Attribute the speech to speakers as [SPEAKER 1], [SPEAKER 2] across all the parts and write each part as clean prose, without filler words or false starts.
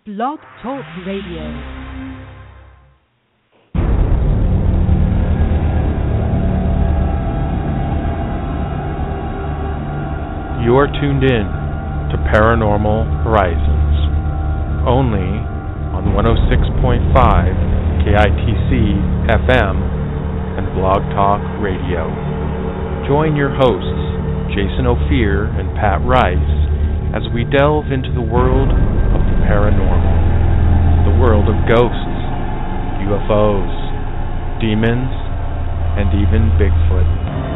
[SPEAKER 1] Blog Talk Radio.
[SPEAKER 2] You are tuned in to Paranormal Horizons, only on 106.5 KITC FM and Blog Talk Radio. Join your hosts, Jason Ophir and Pat Rice, as we delve into the world of the paranormal, the world of ghosts, UFOs, demons, and even Bigfoot.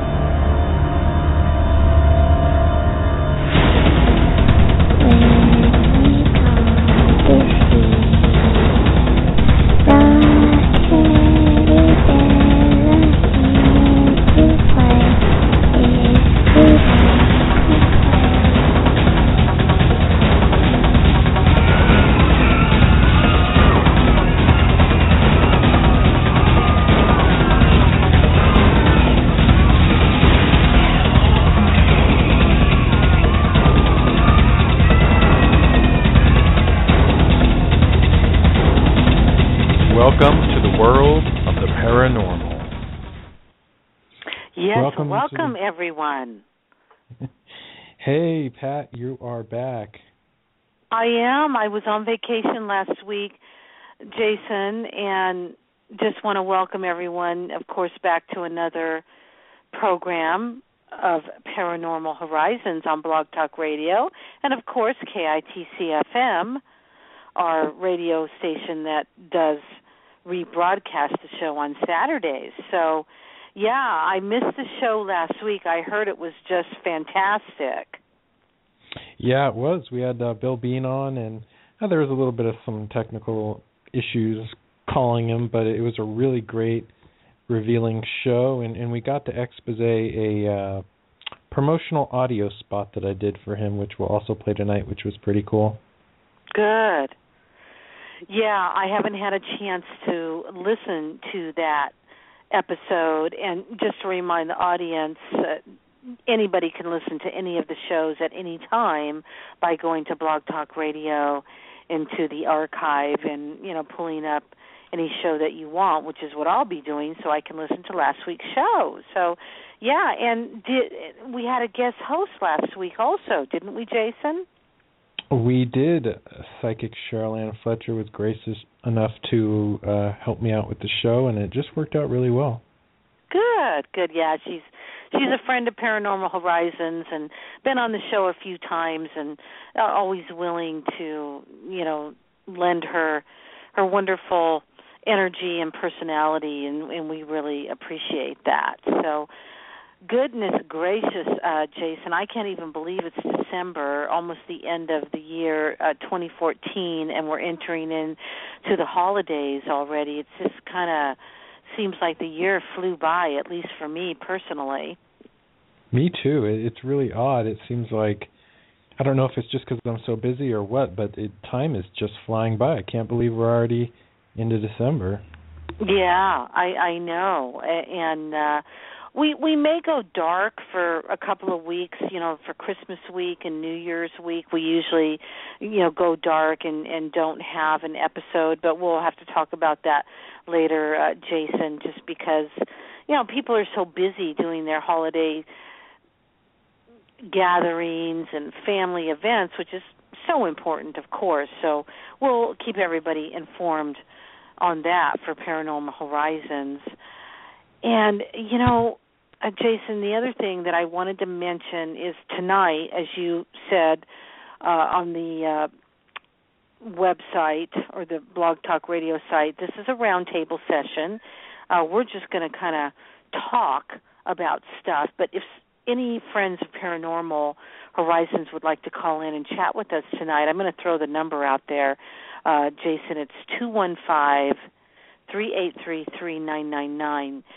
[SPEAKER 2] Welcome to the world of the paranormal.
[SPEAKER 3] Yes, welcome everyone.
[SPEAKER 2] Hey, Pat, you are back.
[SPEAKER 3] I am. I was on vacation last week, Jason, and just want to welcome everyone, of course, back to another program of Paranormal Horizons on Blog Talk Radio, and, of course, KITC FM, our radio station that does rebroadcast the show on Saturdays. So, yeah, I missed the show last week. I heard it was just fantastic.
[SPEAKER 2] Yeah, it was. We had Bill Bean on, and there was a little bit of some technical issues calling him, but it was a really great, revealing show, and we got to expose a promotional audio spot that I did for him, which we'll also play tonight, which was pretty cool.
[SPEAKER 3] Good. Yeah, I haven't had a chance to listen to that episode, and just to remind the audience, anybody can listen to any of the shows at any time by going to Blog Talk Radio into the archive and, pulling up any show that you want, which is what I'll be doing, so I can listen to last week's show. So, yeah, and we had a guest host last week also, didn't we, Jason?
[SPEAKER 2] We did. Psychic Cheryl Ann Fletcher was gracious enough to help me out with the show, and it just worked out really well.
[SPEAKER 3] Good. Yeah, she's a friend of Paranormal Horizons and been on the show a few times, and always willing to, lend her wonderful energy and personality, and we really appreciate that. So, goodness gracious, Jason, I can't even believe it's December, almost the end of the year 2014, and we're entering into the holidays already. It just kind of seems like the year flew by, at least for me personally.
[SPEAKER 2] Me too. It's really odd. It seems like, I don't know if it's just because I'm so busy or what, but time is just flying by. I can't believe we're already into December.
[SPEAKER 3] Yeah, I know. And we may go dark for a couple of weeks, for Christmas week and New Year's week. We usually, go dark and don't have an episode, but we'll have to talk about that later, Jason, just because, people are so busy doing their holiday gatherings and family events, which is so important, of course. So we'll keep everybody informed on that for Paranormal Horizons. And, Jason, the other thing that I wanted to mention is tonight, as you said on the website or the Blog Talk Radio site, this is a roundtable session. We're just going to kind of talk about stuff, but if any friends of Paranormal Horizons would like to call in and chat with us tonight, I'm going to throw the number out there. Jason, it's 215-383-3999.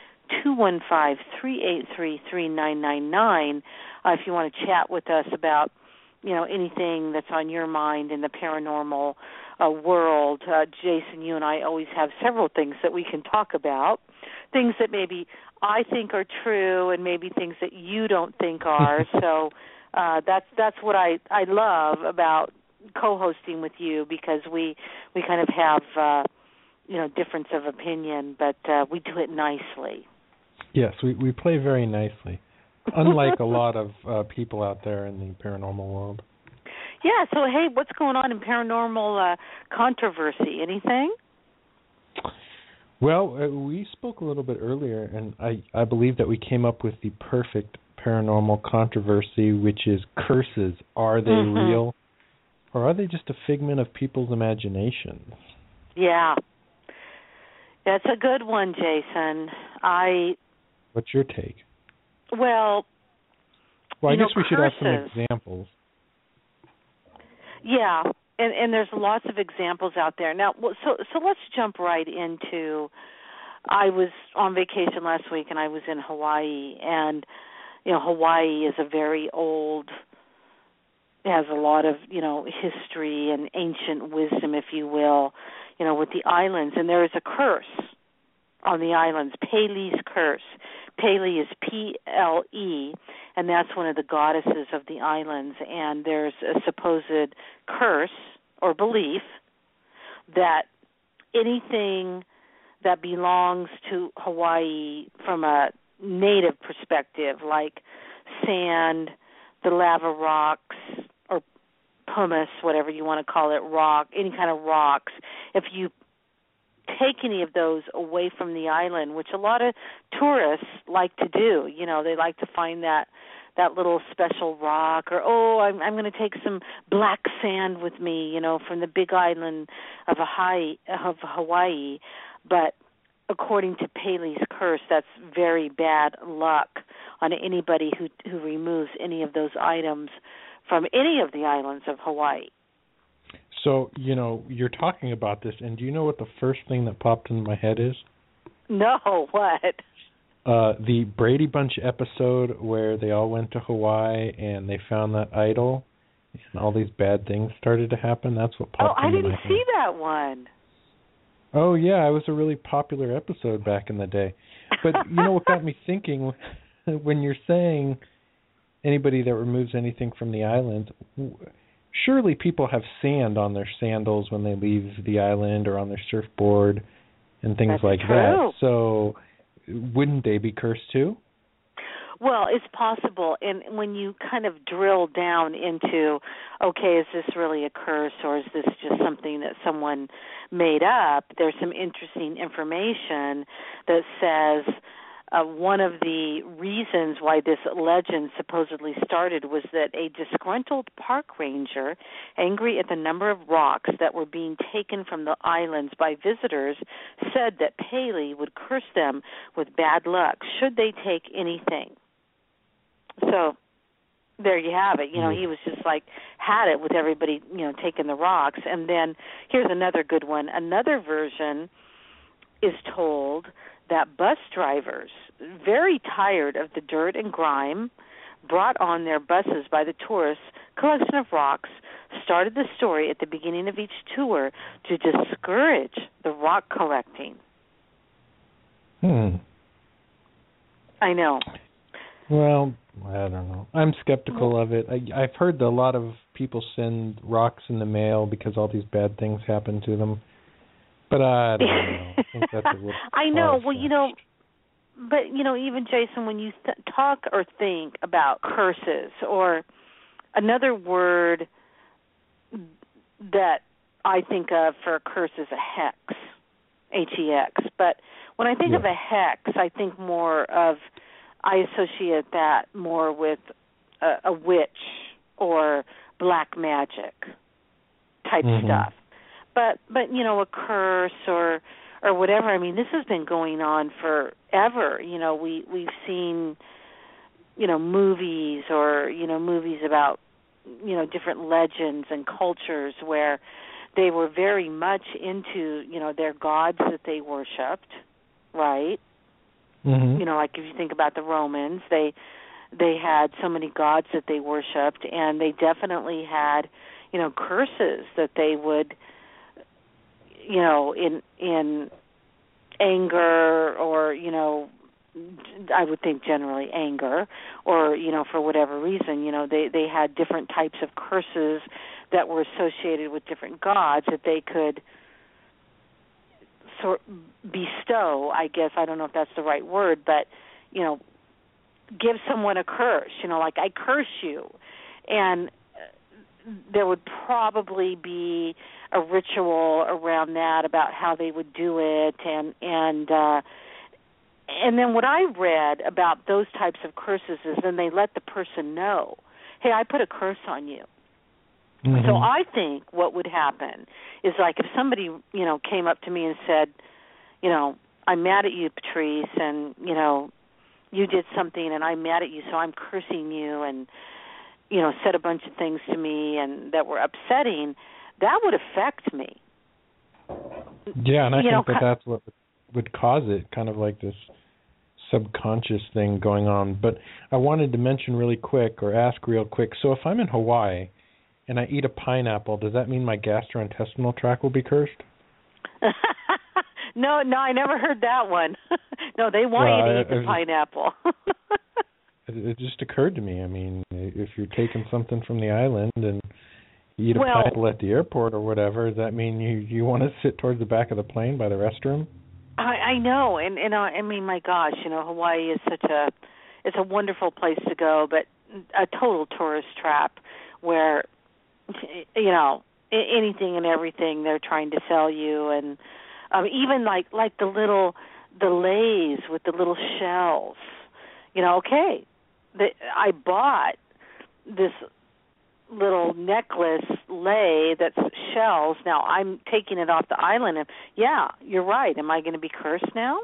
[SPEAKER 3] 215-383-3999 if you want to chat with us about, anything that's on your mind in the paranormal world. Jason, you and I always have several things that we can talk about, things that maybe I think are true and maybe things that you don't think are. So that's what I love about co-hosting with you because we kind of have difference of opinion, but we do it nicely.
[SPEAKER 2] Yes, we play very nicely, unlike a lot of people out there in the paranormal world.
[SPEAKER 3] Yeah, so hey, what's going on in paranormal controversy? Anything?
[SPEAKER 2] Well, we spoke a little bit earlier, and I believe that we came up with the perfect paranormal controversy, which is curses. Are they real, or are they just a figment of people's imaginations?
[SPEAKER 3] Yeah. That's a good one, Jason.
[SPEAKER 2] What's your take?
[SPEAKER 3] Well,
[SPEAKER 2] I guess we
[SPEAKER 3] curses.
[SPEAKER 2] should have some examples.
[SPEAKER 3] Yeah, and there's lots of examples out there. Now, so let's jump right into, I was on vacation last week, and I was in Hawaii, and, Hawaii is a very old, has a lot of, history and ancient wisdom, if you will, with the islands. And there is a curse on the islands, Pele's curse. Pele is P-L-E, and that's one of the goddesses of the islands. And there's a supposed curse or belief that anything that belongs to Hawaii from a native perspective, like sand, the lava rocks, or pumice, whatever you want to call it, rock, any kind of rocks, if you take any of those away from the island, which a lot of tourists like to do, they like to find that little special rock, or I'm going to take some black sand with me, from the big island of Hawaii. But according to Pele's curse, that's very bad luck on anybody who removes any of those items from any of the islands of Hawaii.
[SPEAKER 2] So, you're talking about this, and do you know what the first thing that popped into my head is?
[SPEAKER 3] No, what?
[SPEAKER 2] The Brady Bunch episode where they all went to Hawaii and they found that idol, and all these bad things started to happen. That's what popped into my head.
[SPEAKER 3] Oh, I didn't see that one.
[SPEAKER 2] Oh, yeah, it was a really popular episode back in the day. But what got me thinking, when you're saying anybody that removes anything from the island, surely people have sand on their sandals when they leave the island or on their surfboard and things
[SPEAKER 3] That's
[SPEAKER 2] like
[SPEAKER 3] true.
[SPEAKER 2] that. So wouldn't they be cursed too?
[SPEAKER 3] Well, it's possible. And when you kind of drill down into, okay, is this really a curse or is this just something that someone made up, there's some interesting information that says one of the reasons why this legend supposedly started was that a disgruntled park ranger, angry at the number of rocks that were being taken from the islands by visitors, said that Pele would curse them with bad luck should they take anything. So there you have it. He was just had it with everybody, taking the rocks. And then here's another good one. Another version is told that bus drivers, very tired of the dirt and grime brought on their buses by the tourists' collection of rocks, started the story at the beginning of each tour to discourage the rock collecting. I know.
[SPEAKER 2] Well, I don't know. I'm skeptical of it. I've heard that a lot of people send rocks in the mail because all these bad things happen to them. But I don't know. I think that's a little
[SPEAKER 3] I know. Well, but, even, Jason, when you talk or think about curses, or another word that I think of for a curse is a hex, H-E-X. But when I think of a hex, I think I associate that more with a witch or black magic type stuff. But a curse or whatever. I mean, this has been going on forever. We've seen movies or movies about different legends and cultures where they were very much into their gods that they worshipped, right? Like if you think about the Romans, they had so many gods that they worshipped, and they definitely had curses that they would in anger or I would think generally anger or for whatever reason they had different types of curses that were associated with different gods that they could bestow, I guess, I don't know if that's the right word, but, give someone a curse, like I curse you. And there would probably be a ritual around that about how they would do it, and then what I read about those types of curses is then they let the person know, hey, I put a curse on you. Mm-hmm. So I think what would happen is like if somebody, came up to me and said, I'm mad at you, Patrice, and, you did something and I'm mad at you, so I'm cursing you, and, said a bunch of things to me and that were upsetting, that would affect me.
[SPEAKER 2] Yeah, and I think that's what would cause it, kind of like this subconscious thing going on. But I wanted to mention really quick, or ask real quick, so if I'm in Hawaii and I eat a pineapple, does that mean my gastrointestinal tract will be cursed?
[SPEAKER 3] No, I never heard that one. No, they want you to eat the pineapple.
[SPEAKER 2] It just occurred to me. I mean, if you're taking something from the island and you eat a pineapple at the airport or whatever, does that mean you want to sit towards the back of the plane by the restroom?
[SPEAKER 3] I know, and I mean, my gosh, Hawaii is it's a wonderful place to go, but a total tourist trap where, anything and everything they're trying to sell you, and even like the leis with the little shells. I bought this little necklace lei that's shells. Now I'm taking it off the island, and yeah, you're right. Am I going to be cursed now?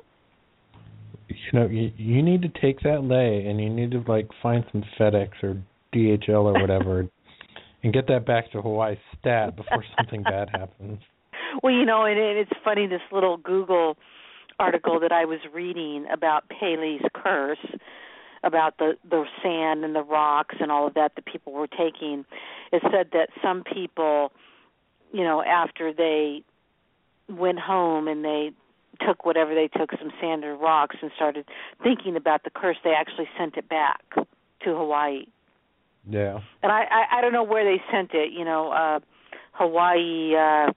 [SPEAKER 2] You need to take that lei and you need to find some FedEx or DHL or whatever and get that back to Hawaii stat before something bad happens.
[SPEAKER 3] Well, and it's funny, this little Google article that I was reading about Pele's curse, about the sand and the rocks and all of that people were taking. It said that some people, after they went home and they took whatever they took, some sand or rocks, and started thinking about the curse, they actually sent it back to Hawaii.
[SPEAKER 2] Yeah.
[SPEAKER 3] And I don't know where they sent it, Hawaii,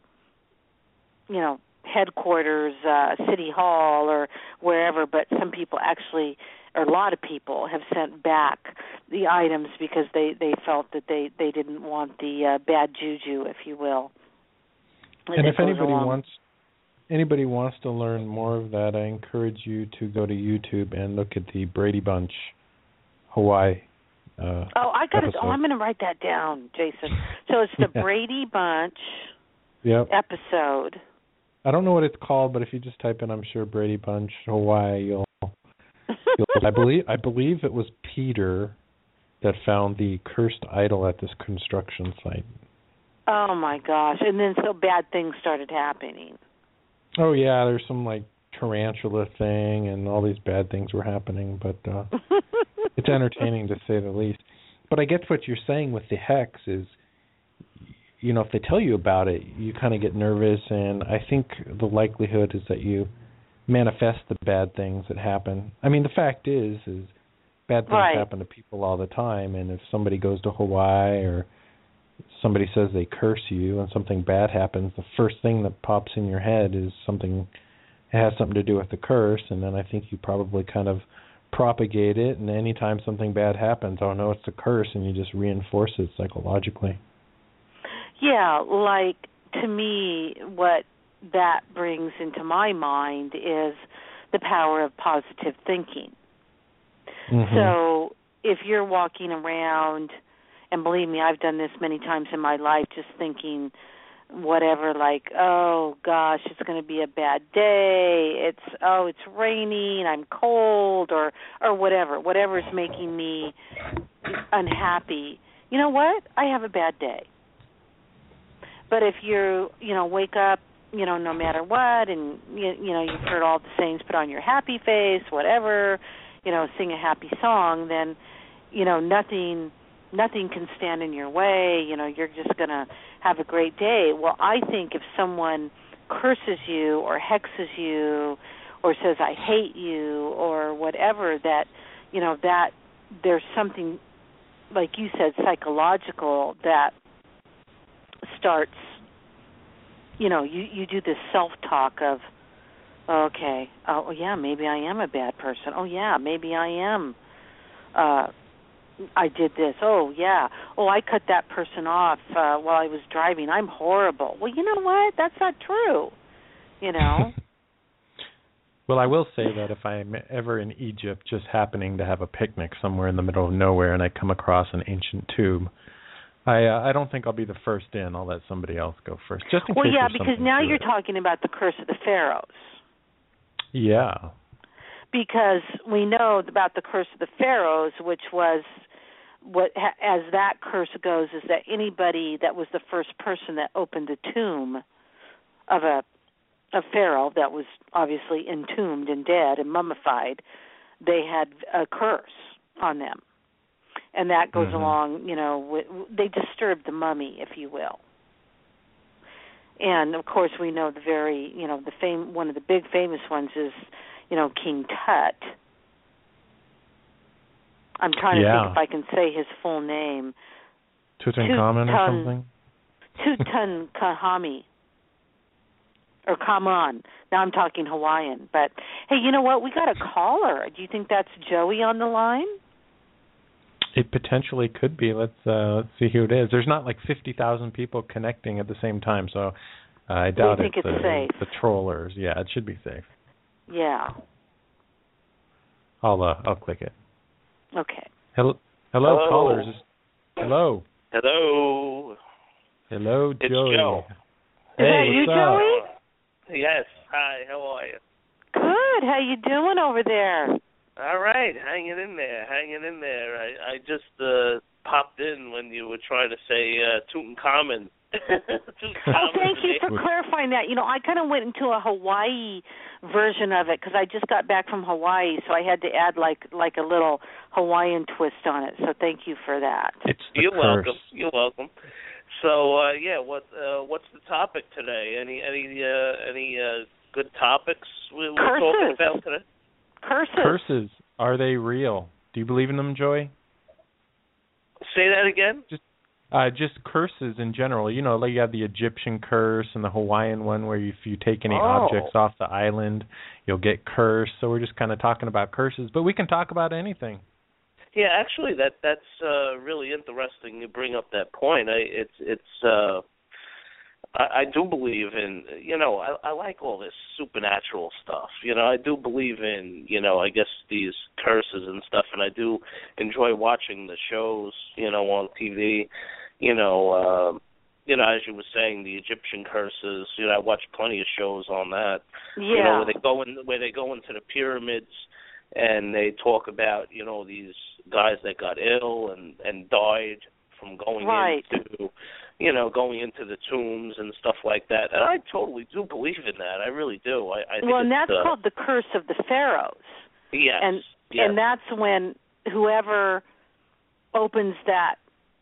[SPEAKER 3] headquarters, City Hall or wherever, but some people actually, or a lot of people, have sent back the items because they felt that they didn't want the bad juju, if you will.
[SPEAKER 2] And if anybody wants to learn more of that, I encourage you to go to YouTube and look at the Brady Bunch Hawaii
[SPEAKER 3] I'm going to write that down, Jason. So it's the Brady Bunch episode.
[SPEAKER 2] I don't know what it's called, but if you just type in, I'm sure, Brady Bunch Hawaii, you'll I believe it was Peter that found the cursed idol at this construction site.
[SPEAKER 3] Oh my gosh! And then so bad things started happening.
[SPEAKER 2] Oh yeah, there's some tarantula thing, and all these bad things were happening. But it's entertaining to say the least. But I guess what you're saying with the hex is, if they tell you about it, you kind of get nervous, and I think the likelihood is that you manifest the bad things that happen. I mean, the fact is bad things happen to people all the time, and if somebody goes to Hawaii or somebody says they curse you and something bad happens, the first thing that pops in your head is it has something to do with the curse, and then I think you probably kind of propagate it, and anytime something bad happens, oh no, it's a curse, and you just reinforce it psychologically.
[SPEAKER 3] Yeah, to me, what that brings into my mind is the power of positive thinking. Mm-hmm. So if you're walking around, and believe me, I've done this many times in my life, just thinking whatever, oh gosh, it's going to be a bad day, it's raining, I'm cold, or whatever's making me unhappy. You know what? I have a bad day. But if you wake up, no matter what, and you've heard all the sayings, put on your happy face, whatever, sing a happy song, then nothing can stand in your way. You're just going to have a great day. Well, I think if someone curses you or hexes you or says I hate you or whatever, that that there's something, like you said, psychological that starts, you do this self-talk of, okay, oh yeah, maybe I am a bad person. Oh yeah, maybe I am. I did this. Oh yeah. Oh, I cut that person off while I was driving. I'm horrible. Well, you know what? That's not true.
[SPEAKER 2] Well, I will say that if I'm ever in Egypt, just happening to have a picnic somewhere in the middle of nowhere, and I come across an ancient tomb, I don't think I'll be the first in. I'll let somebody else go first, just in case.
[SPEAKER 3] Well, yeah,
[SPEAKER 2] there's
[SPEAKER 3] because now you're talking about the curse of the pharaohs.
[SPEAKER 2] Yeah.
[SPEAKER 3] Because we know about the curse of the pharaohs, which was as that curse goes, is that anybody that was the first person that opened a tomb of a pharaoh that was obviously entombed and dead and mummified, they had a curse on them. And that goes along, they disturbed the mummy, if you will. And of course, we know one of the big famous ones is, King Tut. I'm trying to think if I can say his full name.
[SPEAKER 2] Tutankhamun or something?
[SPEAKER 3] Tutankhamun. Or Kamran. Now I'm talking Hawaiian. But, hey, you know what? We got a caller. Do you think that's Joey on the line?
[SPEAKER 2] It potentially could be. Let's see who it is. There's not like 50,000 people connecting at the same time, so I doubt it's
[SPEAKER 3] safe.
[SPEAKER 2] The trollers. Yeah, it should be safe.
[SPEAKER 3] Yeah.
[SPEAKER 2] I'll click it.
[SPEAKER 3] Okay.
[SPEAKER 2] Hello, callers. Hello.
[SPEAKER 4] Hello.
[SPEAKER 2] Hello,
[SPEAKER 4] it's
[SPEAKER 2] Joey.
[SPEAKER 4] Joe.
[SPEAKER 3] Is that you, Joey?
[SPEAKER 4] Yes. Hi. How are you?
[SPEAKER 3] Good. How you doing over there?
[SPEAKER 4] All right. Hanging in there. I just popped in when you were trying to say Tutankhamun.
[SPEAKER 3] Thank you for clarifying that. I kind of went into a Hawaii version of it because I just got back from Hawaii, so I had to add like a little Hawaiian twist on it. So thank you for that.
[SPEAKER 4] You're welcome. You're welcome. So what's the topic today? Any good topics we're talking about today?
[SPEAKER 2] Curses. Are they real? Do you believe in them, Joey?
[SPEAKER 4] Say that again.
[SPEAKER 2] Just curses in general. Like you have the Egyptian curse and the Hawaiian one where if you take any objects off the island, you'll get cursed. So we're just kind of talking about curses, but we can talk about anything.
[SPEAKER 4] Yeah, actually, that's really interesting. You bring up that point. I do believe in, I like all this supernatural stuff. I do believe in, I guess these curses and stuff, and I do enjoy watching the shows, on TV. As you were saying, the Egyptian curses. I watch plenty of shows on that.
[SPEAKER 3] Yeah.
[SPEAKER 4] Where they go into the pyramids and they talk about, these guys that got ill and died from going into the tombs and stuff like that. And I totally do believe in that. I really do. I think
[SPEAKER 3] and that's called the curse of the pharaohs.
[SPEAKER 4] Yes.
[SPEAKER 3] And that's when whoever opens that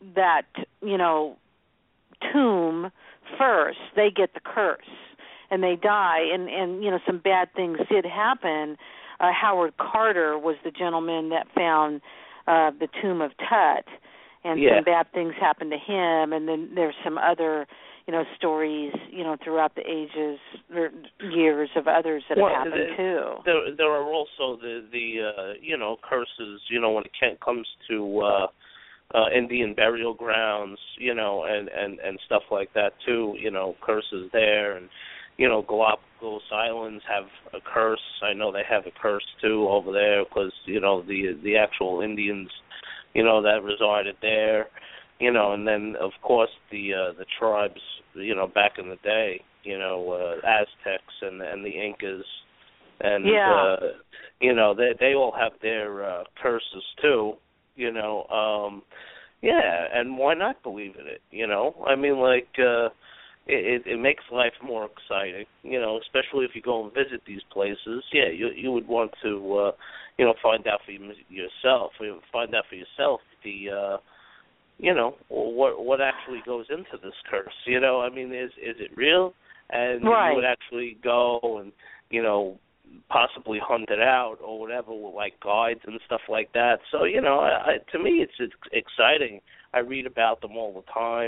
[SPEAKER 3] tomb first, they get the curse and they die. And some bad things did happen. Howard Carter was the gentleman that found the tomb of Tut, and some bad things happened to him. And then there's some other, stories, throughout the ages or years of others that have happened too.
[SPEAKER 4] There are also the curses, when it comes to Indian burial grounds, and stuff like that too. Curses there, and Galapagos Islands have a curse. I know they have a curse too over there because the actual Indians, that resided there, and then of course the tribes, back in the day, Aztecs and the Incas, and they all have their curses too. And why not believe in it? I mean, it makes life more exciting, especially if you go and visit these places. Yeah, you would want to, find out for yourself. Find out for yourself the, what actually goes into this curse. I mean, is it real? And you would actually go and, possibly hunt it out or whatever with guides and stuff like that. So, to me it's exciting. I read about them all the time.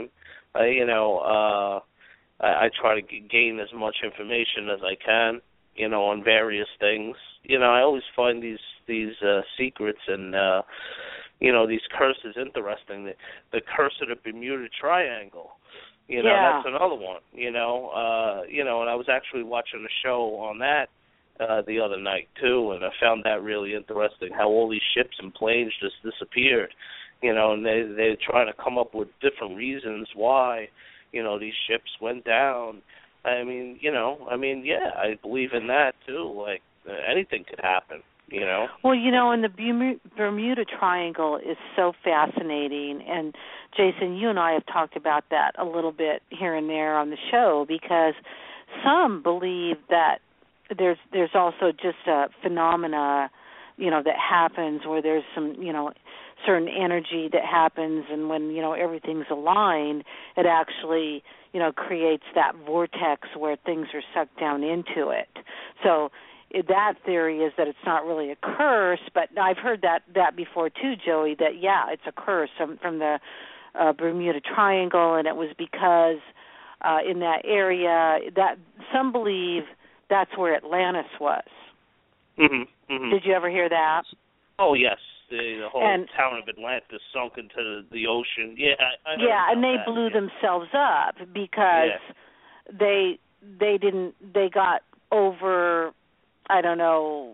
[SPEAKER 4] I try to gain as much information as I can, on various things. I always find these secrets and these curses interesting. The curse of the Bermuda Triangle. That's another one. And I was actually watching a show on that the other night too, and I found that really interesting. How all these ships and planes just disappeared. And they're trying to come up with different reasons why, these ships went down. I I believe in that too. Like anything could happen.
[SPEAKER 3] Well, and the Bermuda Triangle is so fascinating. And, Jason, you and I have talked about that a little bit here and there on the show, because some believe that there's also just a phenomena, that happens where there's some, certain energy that happens, and when, everything's aligned, it actually, creates that vortex where things are sucked down into it. So that theory is that it's not really a curse, but I've heard that before too, Joey, that, it's a curse from the Bermuda Triangle, and it was because in that area that some believe that's where Atlantis was.
[SPEAKER 4] Mm-hmm, mm-hmm.
[SPEAKER 3] Did you ever hear that?
[SPEAKER 4] Oh, yes. The whole town of Atlantis sunk into the ocean. Yeah, I heard
[SPEAKER 3] and they
[SPEAKER 4] that.
[SPEAKER 3] blew themselves up because they got over, I don't know,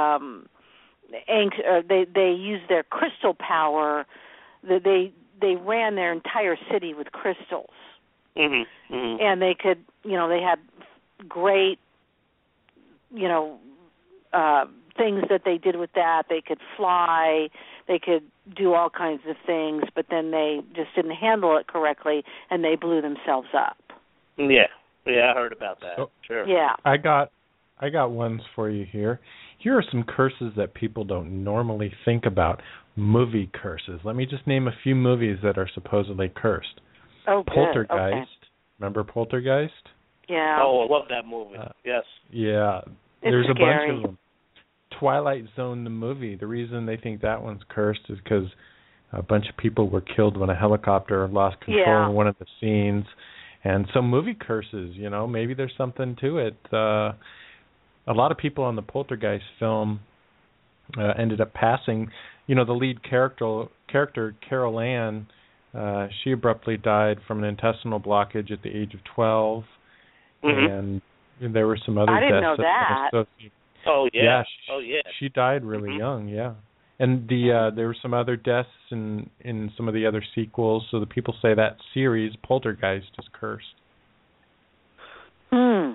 [SPEAKER 3] they used their crystal power. They ran their entire city with crystals.
[SPEAKER 4] Mm-hmm, mm-hmm.
[SPEAKER 3] And they could, they had great, things that they did with that. They could fly, they could do all kinds of things, but then they just didn't handle it correctly, and they blew themselves up.
[SPEAKER 4] Yeah, I heard about that.
[SPEAKER 2] So,
[SPEAKER 4] sure.
[SPEAKER 3] Yeah.
[SPEAKER 2] I got ones for you here. Here are some curses that people don't normally think about. Movie curses. Let me just name a few movies that are supposedly cursed.
[SPEAKER 3] Oh, good.
[SPEAKER 2] Poltergeist.
[SPEAKER 3] Okay.
[SPEAKER 2] Remember Poltergeist?
[SPEAKER 3] Yeah.
[SPEAKER 4] Oh, I love that movie. Yes.
[SPEAKER 2] Yeah. There's a bunch of them. Twilight Zone, the movie. The reason they think that one's cursed is because a bunch of people were killed when a helicopter lost control in one of the scenes. And some movie curses, maybe there's something to it. A lot of people on the Poltergeist film ended up passing. The lead character Carol Ann, she abruptly died from an intestinal blockage at the age of 12.
[SPEAKER 4] Mm-hmm.
[SPEAKER 2] And there were some other deaths.
[SPEAKER 3] I didn't know that.
[SPEAKER 4] Oh, yeah.
[SPEAKER 2] She died really young, yeah. And there were some other deaths in some of the other sequels, so the people say that series, Poltergeist, is cursed.
[SPEAKER 3] How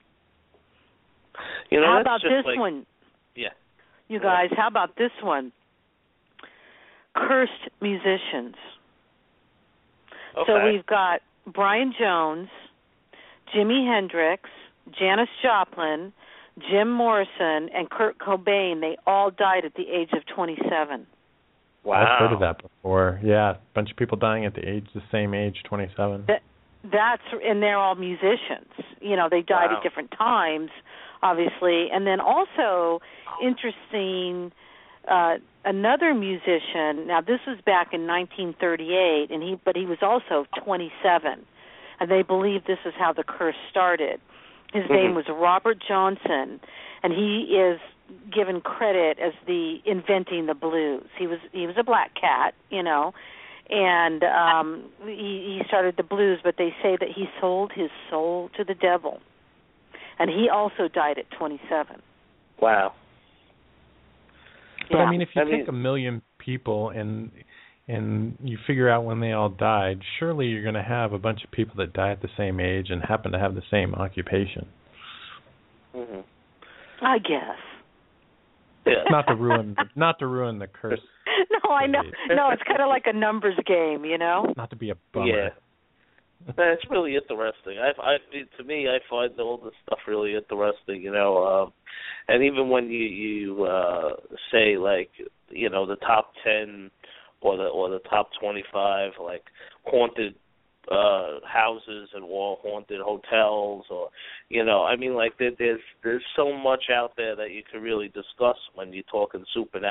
[SPEAKER 3] about this
[SPEAKER 4] like,
[SPEAKER 3] one?
[SPEAKER 4] Yeah.
[SPEAKER 3] You guys, how about this one? Cursed musicians.
[SPEAKER 4] Okay.
[SPEAKER 3] So we've got Brian Jones, Jimi Hendrix, Janis Joplin, Jim Morrison, and Kurt Cobain. They all died at the age of 27.
[SPEAKER 4] Wow.
[SPEAKER 2] I've heard of that before. Yeah, a bunch of people dying at the same age, 27.
[SPEAKER 3] And they're all musicians. They died at different times, obviously. And then also, interesting, another musician. Now, this was back in 1938, but he was also 27. And they believe this is how the curse started. His name was Robert Johnson, and he is given credit as inventing the blues. He was a black cat, and he started the blues, but they say that he sold his soul to the devil. And he also died at 27.
[SPEAKER 4] Wow.
[SPEAKER 2] But if you take 1 million people and you figure out when they all died, surely you're going to have a bunch of people that die at the same age and happen to have the same occupation.
[SPEAKER 4] Mm-hmm.
[SPEAKER 3] I guess.
[SPEAKER 4] Yeah.
[SPEAKER 2] Not to ruin the curse.
[SPEAKER 3] No, I know. No, it's kind of like a numbers game,
[SPEAKER 2] Not to be a bummer.
[SPEAKER 4] Yeah. That's really interesting. To me, I find all this stuff really interesting, and even when you say like, the top 10 or the top 25, like haunted houses and haunted hotels, or there's so much out there that you can really discuss when you're talking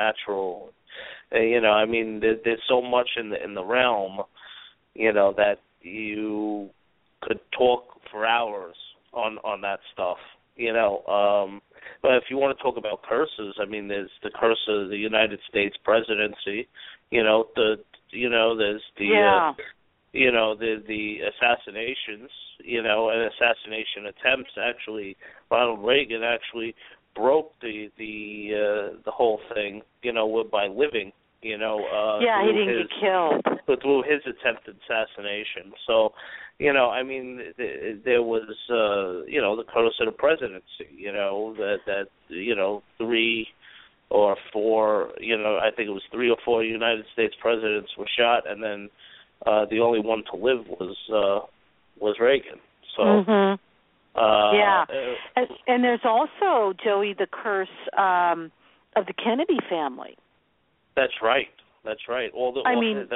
[SPEAKER 4] supernatural. There's so much in the realm, that you could talk for hours on that stuff, you know. But if you want to talk about curses, I mean, there's the curse of the United States presidency, you know. There's the the assassinations, you know, and assassination attempts. Actually, Ronald Reagan actually broke the whole thing, you know, by living, you know.
[SPEAKER 3] He didn't get killed.
[SPEAKER 4] But through his attempted assassination. So, you know, I mean, there was, you know, the curse of the presidency, you know, that you know, 3 or 4, you know, I think it was 3 or 4 United States presidents were shot, and then the only one to live was Reagan. So,
[SPEAKER 3] and there's also, Joey, the curse of the Kennedy family.
[SPEAKER 4] That's right. All the,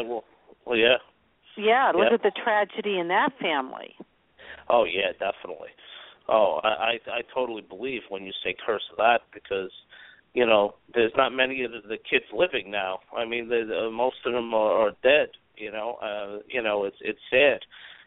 [SPEAKER 4] look
[SPEAKER 3] at the tragedy in that family.
[SPEAKER 4] Oh yeah, definitely. Oh, I totally believe when you say curse of that, because, you know, there's not many of the kids living now. I mean, most of them are dead. You know, it's sad.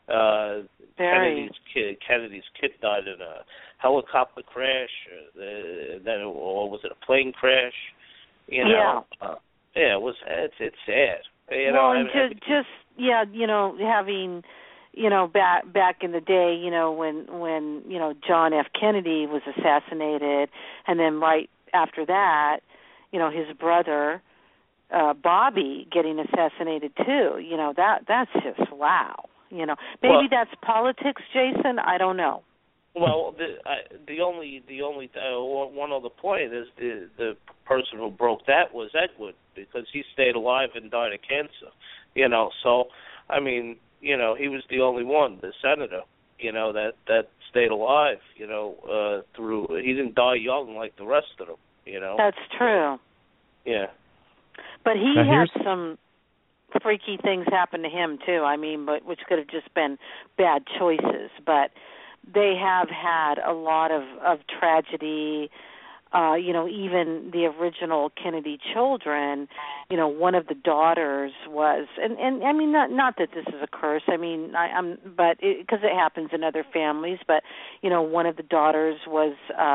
[SPEAKER 4] Kennedy's kid died in a helicopter crash. Then, or was it a plane crash? You know, it's sad. You know,
[SPEAKER 3] you know, having, you know, back in the day, you know, when you know, John F. Kennedy was assassinated, and then right after that, you know, his brother Bobby getting assassinated too. You know, that's just wow. You know, maybe that's politics, Jason. I don't know.
[SPEAKER 4] Well, the only one other point is the person who broke that was Edward, because he stayed alive and died of cancer. You know, so I mean, you know, he was the only one, the senator, you know, that stayed alive. You know, he didn't die young like the rest of them. You know. That's
[SPEAKER 3] true.
[SPEAKER 4] Yeah.
[SPEAKER 3] But he had some freaky things happen to him too. I mean, but which could have just been bad choices. But they have had a lot of tragedy. You know, even the original Kennedy children. You know, one of the daughters was, and I mean, not that this is a curse. I mean, but because it happens in other families. But you know, one of the daughters was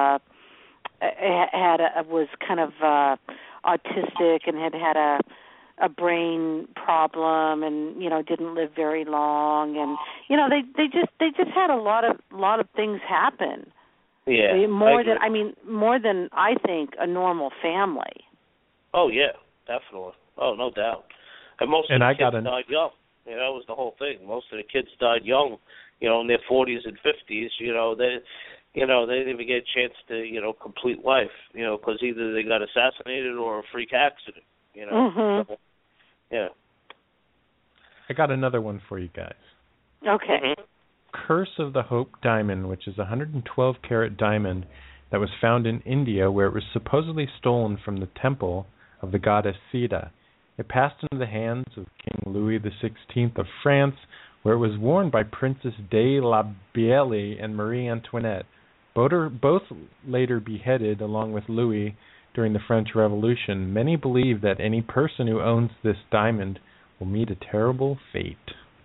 [SPEAKER 3] was kind of autistic and had a brain problem, and you know, didn't live very long, and you know, they just had a lot of things happen.
[SPEAKER 4] Yeah,
[SPEAKER 3] more than I think a normal family.
[SPEAKER 4] Oh yeah, definitely. Oh, no doubt. And most of the kids died young. You know, that was the whole thing. Most of the kids died young. You know, in their 40s and 50s. You know, they didn't even get a chance to, you know, complete life. You know, because either they got assassinated or a freak accident. You know.
[SPEAKER 3] Mm-hmm.
[SPEAKER 4] So, yeah.
[SPEAKER 2] I got another one for you guys.
[SPEAKER 3] Okay.
[SPEAKER 4] Mm-hmm.
[SPEAKER 2] Curse of the Hope Diamond, which is a 112-carat diamond that was found in India, where it was supposedly stolen from the temple of the goddess Sita. It passed into the hands of King Louis XVI of France, where it was worn by Princess de la Baillie and Marie Antoinette. Both later beheaded along with Louis during the French Revolution. Many believe that any person who owns this diamond will meet a terrible fate.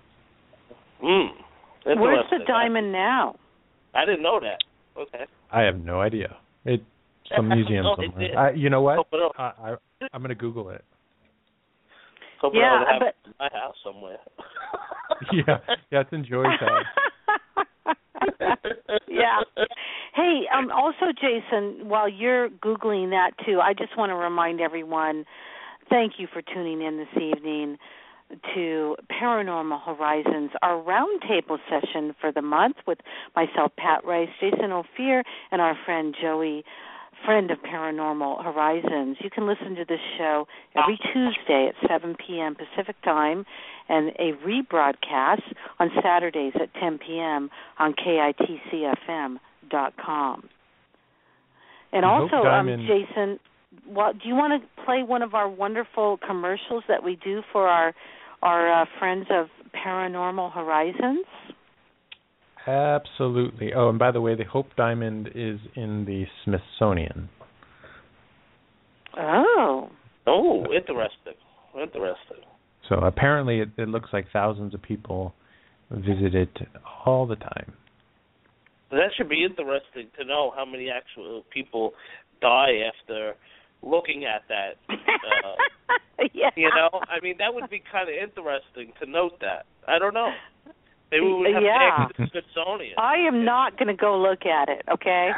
[SPEAKER 3] Where's the diamond now?
[SPEAKER 4] I didn't know that. Okay.
[SPEAKER 2] I have no idea. It's some museum somewhere. You know what? I'm going to Google it.
[SPEAKER 4] Hope it would have in my house somewhere.
[SPEAKER 2] yeah, it's in Joey's house.
[SPEAKER 3] Yeah. Hey, also, Jason, while you're Googling that too, I just want to remind everyone, thank you for tuning in this evening to Paranormal Horizons, our roundtable session for the month with myself, Pat Rice, Jason Ophir, and our friend Joey, friend of Paranormal Horizons. You can listen to this show every Tuesday at 7 p.m. Pacific Time and a rebroadcast on Saturdays at 10 p.m. on KITCFM.com. And also, Jason, do you want to play one of our wonderful commercials that we do for our friends of Paranormal Horizons?
[SPEAKER 2] Absolutely. Oh, and by the way, the Hope Diamond is in the Smithsonian.
[SPEAKER 3] Oh,
[SPEAKER 4] interesting.
[SPEAKER 2] So apparently it looks like thousands of people visit it all the time.
[SPEAKER 4] That should be interesting to know how many actual people die after looking at that.
[SPEAKER 3] Yeah.
[SPEAKER 4] You know, I mean, that would be kind of interesting to note that. I don't know. Maybe we would have to ask the Smithsonian.
[SPEAKER 3] I am not going to go look at it, okay?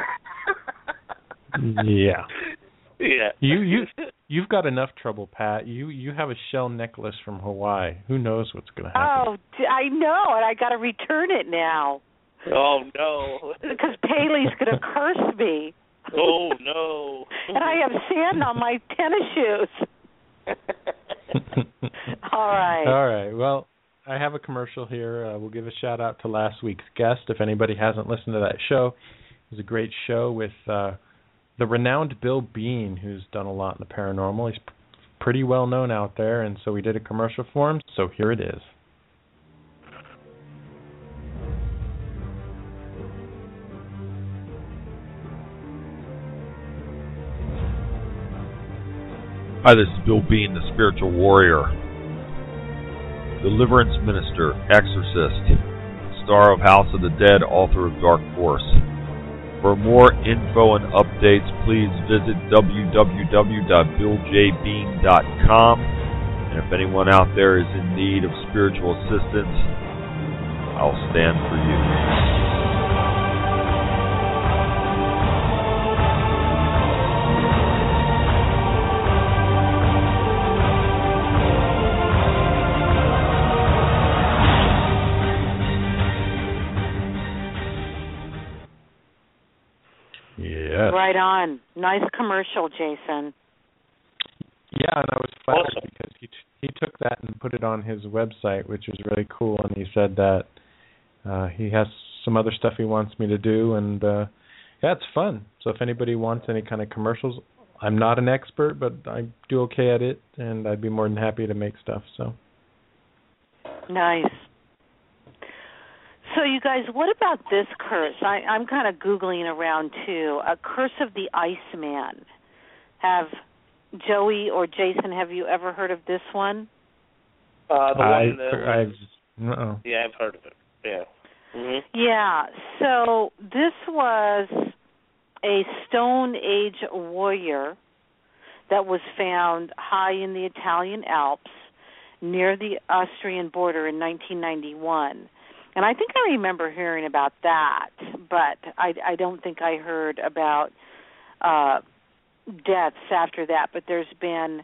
[SPEAKER 2] Yeah.
[SPEAKER 4] Yeah.
[SPEAKER 2] You've got enough trouble, Pat. You have a shell necklace from Hawaii. Who knows what's going to happen?
[SPEAKER 3] Oh, I know, and I got to return it now.
[SPEAKER 4] Oh, no.
[SPEAKER 3] Because Paley's going to curse me.
[SPEAKER 4] Oh, no.
[SPEAKER 3] And I have sand on my tennis shoes. All right.
[SPEAKER 2] All right. Well, I have a commercial here. We'll give a shout-out to last week's guest. If anybody hasn't listened to that show, it was a great show with the renowned Bill Bean, who's done a lot in the paranormal. He's pretty well known out there, and so we did a commercial for him, so here it is.
[SPEAKER 5] Hi, this is Bill Bean, the spiritual warrior, deliverance minister, exorcist, star of House of the Dead, author of Dark Force. For more info and updates, please visit www.billjbean.com. And if anyone out there is in need of spiritual assistance, I'll stand for you.
[SPEAKER 3] Right on. Nice commercial, Jason.
[SPEAKER 2] Yeah, and I was flattered because he took that and put it on his website, which was really cool, and he said that he has some other stuff he wants me to do, and yeah, it's fun. So if anybody wants any kind of commercials, I'm not an expert, but I do okay at it, and I'd be more than happy to make stuff. So
[SPEAKER 3] nice. So, you guys, what about this curse? I'm kind of Googling around, too. A curse of the Iceman. Have Joey or Jason, have you ever heard of this one?
[SPEAKER 4] Yeah, I've heard of it. Yeah. Mm-hmm.
[SPEAKER 3] Yeah, so this was a Stone Age warrior that was found high in the Italian Alps near the Austrian border in 1991. And I think I remember hearing about that, but I don't think I heard about deaths after that. But there's been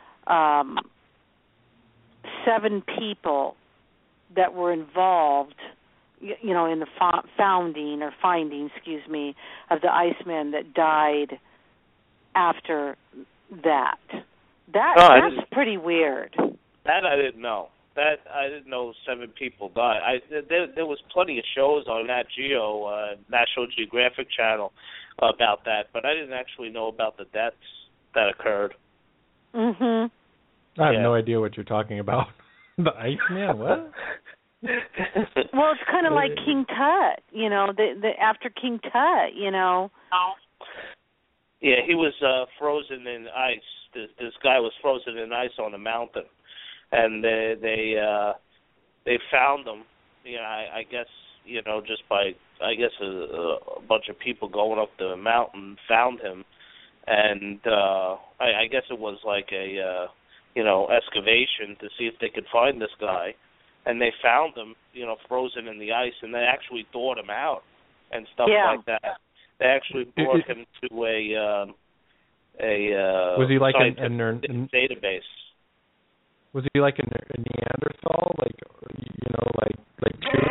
[SPEAKER 3] 7 people that were involved, you know, in the finding, of the Iceman that died after that. That's pretty weird.
[SPEAKER 4] That I didn't know. That I didn't know 7 people died. There was plenty of shows on Nat Geo, National Geographic Channel, about that, but I didn't actually know about the deaths that occurred.
[SPEAKER 3] Mhm.
[SPEAKER 2] I have no idea what you're talking about. The Iceman, what?
[SPEAKER 3] Well, it's kind of like King Tut, you know, the after King Tut, you know.
[SPEAKER 4] Yeah, he was frozen in ice. This guy was frozen in ice on a mountain. And they found him, you know, I guess, you know, just by, I guess, a bunch of people going up the mountain found him. And I guess it was like a, you know, excavation to see if they could find this guy. And they found him, you know, frozen in the ice, and they actually thawed him out and stuff like that. They actually brought him to a
[SPEAKER 2] was he like a
[SPEAKER 4] database.
[SPEAKER 2] Was he like a Neanderthal, like, you know, like Chewie?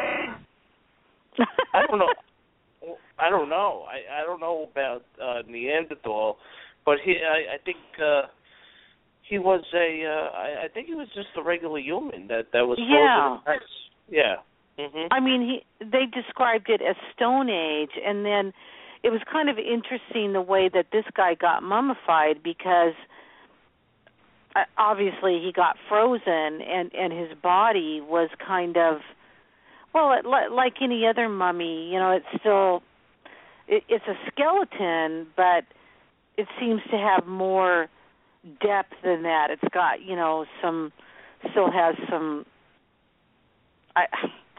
[SPEAKER 4] I don't know. I don't know about Neanderthal, but I think he was I think he was just a regular human that was frozen in ice. Yeah. Mm-hmm.
[SPEAKER 3] I mean, they described it as Stone Age, and then it was kind of interesting the way that this guy got mummified, because obviously he got frozen, and his body was kind of, well, like any other mummy, you know, it's still, it's a skeleton, but it seems to have more depth than that. It's got, you know, still has some,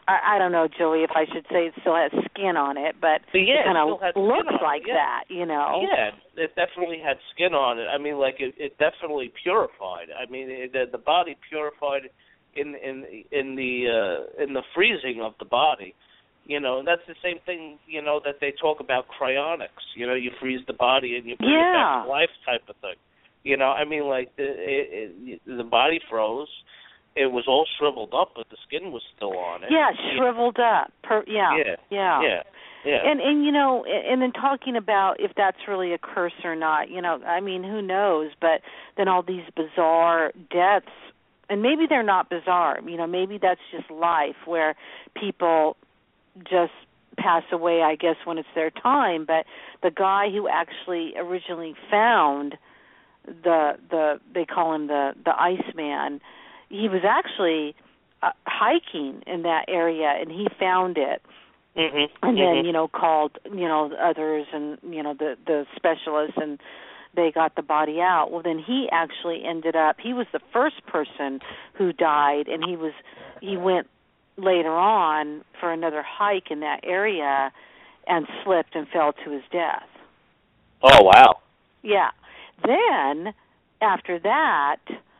[SPEAKER 3] I don't know, Joey, if I should say it still has skin on it, but
[SPEAKER 4] yeah,
[SPEAKER 3] it kind of looks like
[SPEAKER 4] yeah.
[SPEAKER 3] that, you know.
[SPEAKER 4] Yeah, it definitely had skin on it. I mean, like it definitely purified. I mean, the body purified in the freezing of the body. You know, and that's the same thing, you know, that they talk about cryonics. You know, you freeze the body and you bring it back to life type of thing. You know, I mean, like the body froze. It was all shriveled up, but the skin was still on it.
[SPEAKER 3] Yeah, shriveled up. Yeah. And you know, and then talking about if that's really a curse or not, you know, I mean, who knows? But then all these bizarre deaths, and maybe they're not bizarre. You know, maybe that's just life where people just pass away, I guess, when it's their time. But the guy who actually originally found they call him the Iceman. He was actually hiking in that area, and he found it. And then, you know, called, you know, others and, you know, the specialists, and they got the body out. Well, then he actually ended up, he was the first person who died, and he went later on for another hike in that area and slipped and fell to his death.
[SPEAKER 4] Oh, wow.
[SPEAKER 3] Yeah. Then, after that,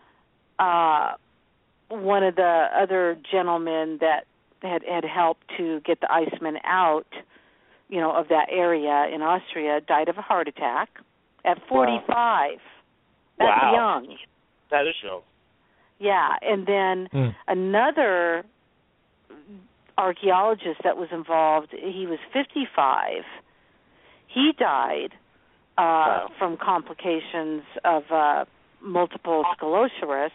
[SPEAKER 3] one of the other gentlemen that had helped to get the Iceman out, you know, of that area in Austria, died of a heart attack at 45. Wow. That's young.
[SPEAKER 4] That is young.
[SPEAKER 3] Yeah, and then another archaeologist that was involved, he was 55. He died from complications of multiple sclerosis.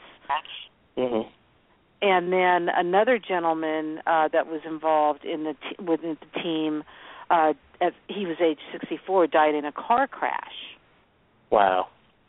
[SPEAKER 3] And then another gentleman that was involved within the team, he was age 64, died in a car crash.
[SPEAKER 4] Wow.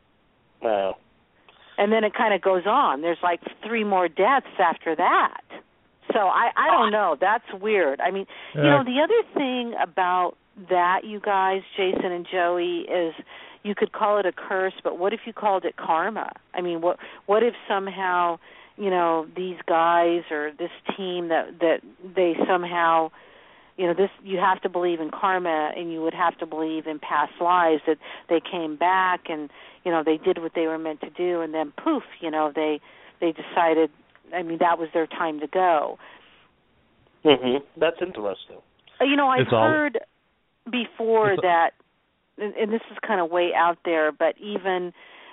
[SPEAKER 3] And then it kind of goes on. There's like 3 more deaths after that. So I don't know. That's weird. I mean, you know, the other thing about that, you guys, Jason and Joey, is you could call it a curse, but what if you called it karma? I mean, what if somehow, you know, these guys or this team that they somehow, you know, this, you have to believe in karma, and you would have to believe in past lives, that they came back and, you know, they did what they were meant to do, and then poof, you know, they decided, I mean, that was their time to go.
[SPEAKER 4] That's interesting.
[SPEAKER 3] You know, I've heard before that, and this is kind of way out there, but even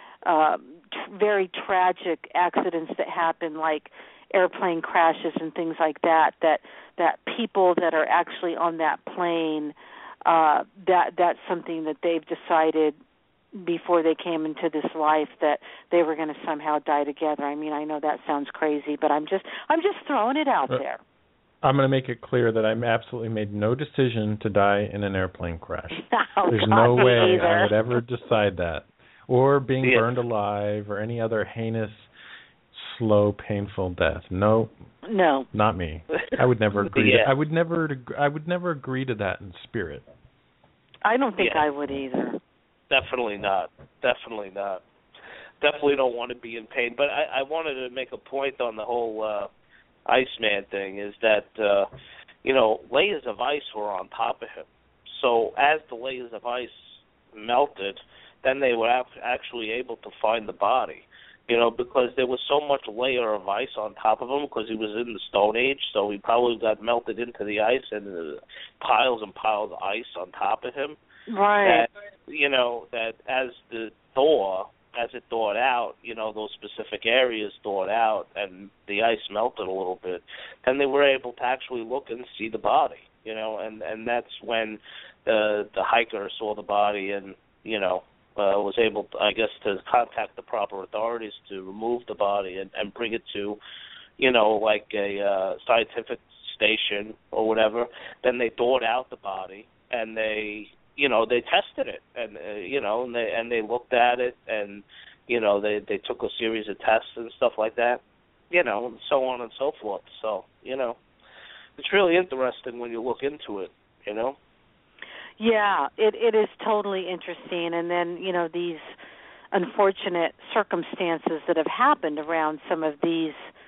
[SPEAKER 3] very tragic accidents that happen, like airplane crashes and things like that people that are actually on that plane, that's something that they've decided before they came into this life that they were going to somehow die together. I mean, I know that sounds crazy, but I'm just throwing it out there.
[SPEAKER 2] I'm going to make it clear that I absolutely made no decision to die in an airplane crash. There's no way I would ever decide that. Or being burned alive or any other heinous, slow, painful death. No, not me. I would never agree. I would never agree to that in spirit.
[SPEAKER 3] I don't think I would either.
[SPEAKER 4] Definitely not. Definitely don't want to be in pain. But I wanted to make a point on the whole Iceman thing, is that you know, layers of ice were on top of him. So as the layers of ice melted, then they were actually able to find the body. You know, because there was so much layer of ice on top of him, because he was in the Stone Age, so he probably got melted into the ice, and piles and piles of ice on top of him.
[SPEAKER 3] Right.
[SPEAKER 4] That, you know, that as it thawed out, you know, those specific areas thawed out and the ice melted a little bit, then they were able to actually look and see the body, you know, and that's when the hiker saw the body and, you know, was able, I guess, to contact the proper authorities to remove the body and bring it to, you know, like a scientific station or whatever. Then they thawed out the body and they, you know, they tested it and, you know, and they looked at it and, you know, they took a series of tests and stuff like that, you know, and so on and so forth. So, you know, it's really interesting when you look into it, you know.
[SPEAKER 3] Yeah, it is totally interesting. And then, you know, these unfortunate circumstances that have happened around some of these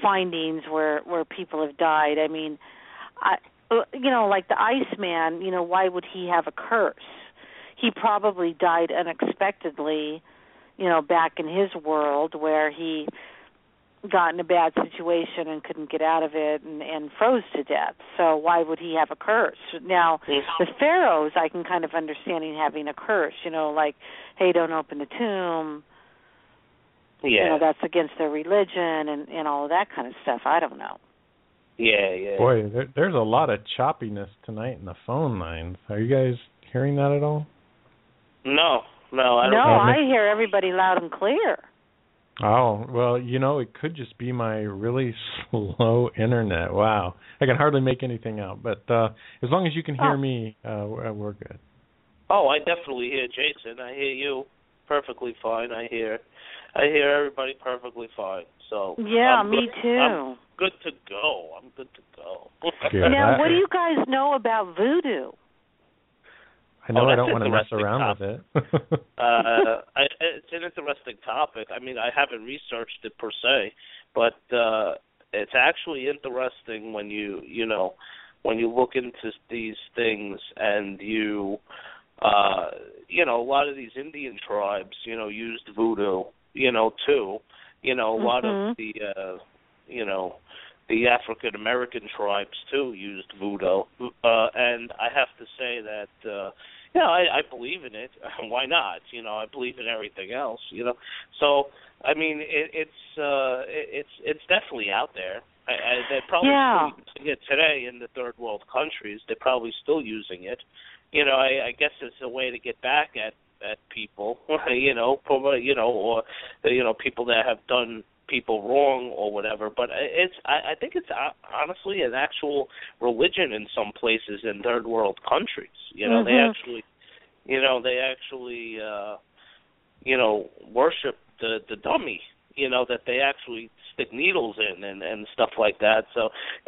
[SPEAKER 3] findings where people have died. I mean, like the Iceman, why would he have a curse? He probably died unexpectedly, back in his world where he got in a bad situation and couldn't get out of it and froze to death. So why would he have a curse? Now, the pharaohs, I can kind of understand having a curse, like, hey, don't open the tomb.
[SPEAKER 4] Yeah.
[SPEAKER 3] That's against their religion and all of that kind of stuff. I don't know.
[SPEAKER 4] Yeah.
[SPEAKER 2] Boy, there's a lot of choppiness tonight in the phone lines. Are you guys hearing that at all?
[SPEAKER 4] No, I don't.
[SPEAKER 3] No, I hear everybody loud and clear.
[SPEAKER 2] Oh, well, it could just be my really slow internet. Wow. I can hardly make anything out. But as long as you can hear me, we're good.
[SPEAKER 4] Oh, I definitely hear Jason. I hear you perfectly fine. I hear everybody perfectly fine. So
[SPEAKER 3] yeah, me too.
[SPEAKER 4] I'm good to go.
[SPEAKER 2] Good.
[SPEAKER 3] Now, what do you guys know about voodoo?
[SPEAKER 2] I know I don't want to mess around with it.
[SPEAKER 4] It's an interesting topic. I mean, I haven't researched it per se, but it's actually interesting when you look into these things and a lot of these Indian tribes, used voodoo, too. A lot of the African American tribes too used voodoo, and I have to say that I believe in it. Why not? I believe in everything else. So I mean, it's definitely out there. They're probably still using it today in the third world countries. They're probably still using it. I guess it's a way to get back at people, or people that have done people wrong or whatever. But I think it's honestly an actual religion in some places in third world countries. They actually worship the dummy. That they actually stick needles in and stuff like that. So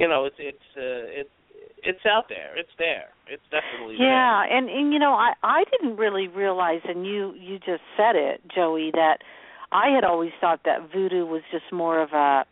[SPEAKER 4] it's out there. It's there. It's definitely there.
[SPEAKER 3] Yeah, and I didn't really realize, and you just said it, Joey, that I had always thought that voodoo was just more of a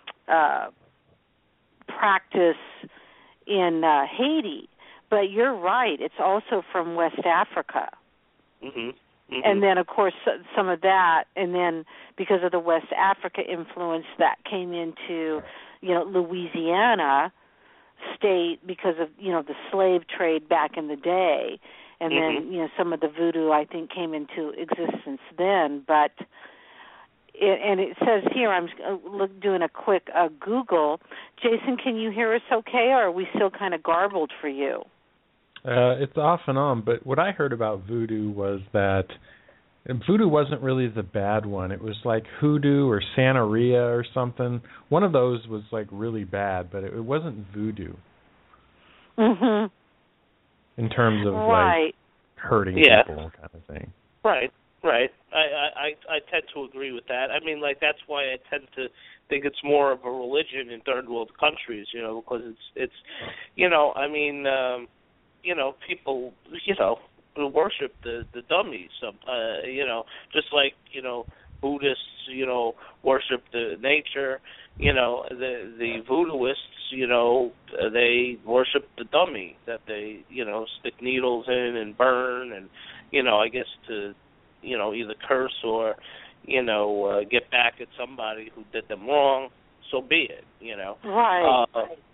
[SPEAKER 3] practice in Haiti. But you're right. It's also from West Africa.
[SPEAKER 4] Mm-hmm. Mm-hmm.
[SPEAKER 3] And then, of course, some of that, and then because of the West Africa influence that came into, Louisiana state because of, the slave trade back in the day. And then, some of the voodoo, I think, came into existence then. But, it says here, I'm doing a quick Google. Jason, can you hear us okay, or are we still kind of garbled for you?
[SPEAKER 2] It's off and on, but what I heard about voodoo was that voodoo wasn't really the bad one. It was like hoodoo or Santeria or something. One of those was like really bad, but it wasn't voodoo.
[SPEAKER 3] Mhm.
[SPEAKER 2] In terms of like hurting people kind of thing.
[SPEAKER 4] Right. I tend to agree with that. I mean, like that's why I tend to think it's more of a religion in third world countries, because it's people, worship the dummies, just like, Buddhists, worship the nature, the voodooists, they worship the dummy that they, stick needles in and burn and, I guess to, either curse or, get back at somebody who did them wrong, so be it,
[SPEAKER 3] Right.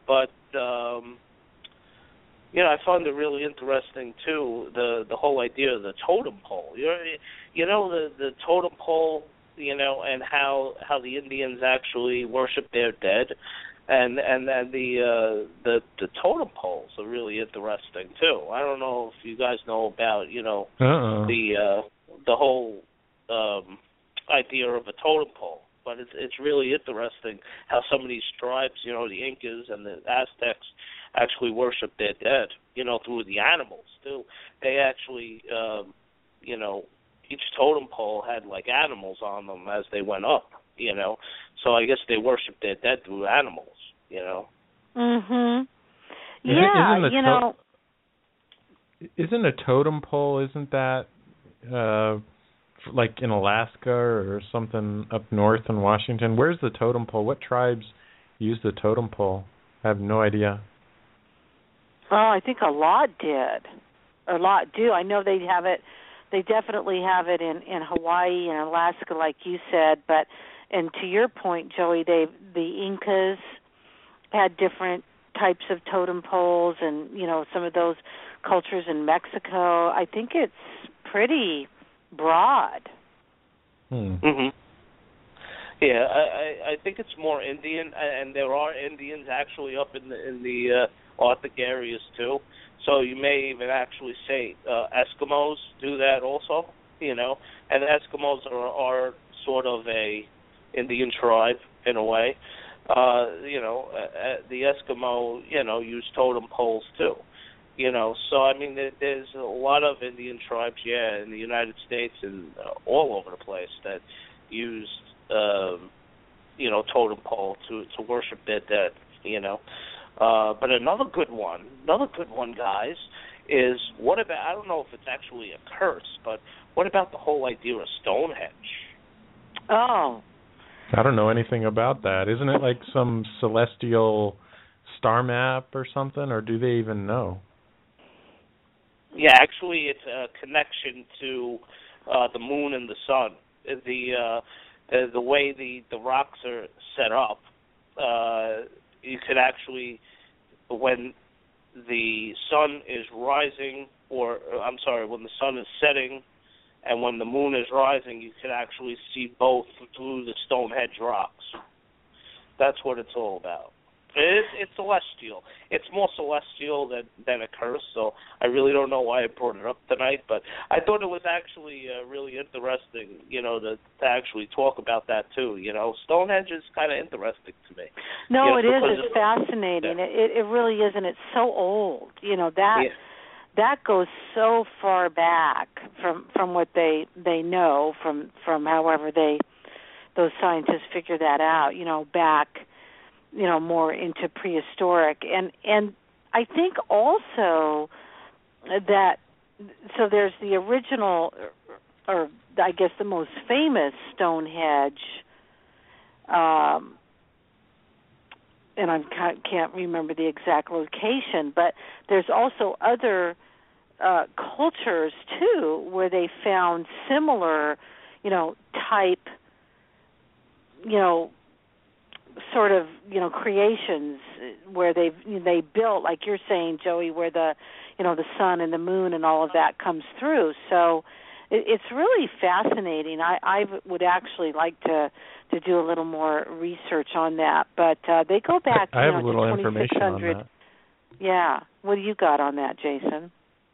[SPEAKER 4] I find it really interesting too, the whole idea of the totem pole. The totem pole, and how the Indians actually worship their dead, and the totem poles are really interesting too. I don't know if you guys know about the whole idea of a totem pole, but it's really interesting how some of these tribes, the Incas and the Aztecs, actually worship their dead, through the animals too. They actually, each totem pole had like animals on them as they went up, So I guess they worship their dead through animals,
[SPEAKER 3] Mhm.
[SPEAKER 2] Yeah, isn't a totem pole? Isn't that like in Alaska or something up north in Washington? Where's the totem pole? What tribes used the totem pole? I have no idea.
[SPEAKER 3] Oh, I think a lot did. A lot do. I know they have it. They definitely have it in Hawaii and Alaska, like you said. But, and to your point, Joey, the Incas had different types of totem poles, and some of those cultures in Mexico. I think it's pretty broad.
[SPEAKER 4] Mhm. Yeah, I think it's more Indian, and there are Indians actually up in the Arctic areas too. So you may even actually say Eskimos do that also, and Eskimos are sort of a Indian tribe in a way. The Eskimo, use totem poles too. So I mean, there's a lot of Indian tribes, in the United States and all over the place that used, totem pole to worship their dead. But another good one, guys, is what about? I don't know if it's actually a curse, but what about the whole idea of Stonehenge?
[SPEAKER 3] Oh,
[SPEAKER 2] I don't know anything about that. Isn't it like some celestial star map or something, or do they even know?
[SPEAKER 4] Yeah, actually, it's a connection to the moon and the sun. The way the rocks are set up, you could actually, when the sun is rising, when the sun is setting, and when the moon is rising, you can actually see both through the Stonehenge rocks. That's what it's all about. It's celestial. It's more celestial than a curse, so I really don't know why I brought it up tonight, but I thought it was actually really interesting, to actually talk about that too. Stonehenge is kind of interesting to me.
[SPEAKER 3] No, it is. It's fascinating. Yeah. It really is, and it's so old. That goes so far back from what they know, from however those scientists figure that out. Back. More into prehistoric. And I think also that, so there's the original, or I guess the most famous Stonehenge, and I can't remember the exact location, but there's also other cultures, too, where they found similar, type, sort of, creations where they built, like you're saying, Joey, where the sun and the moon and all of that comes through. So it's really fascinating. I would actually like to do a little more research on that. But they go back,
[SPEAKER 2] I have a little information on that.
[SPEAKER 3] Yeah. What do you got on that, Jason?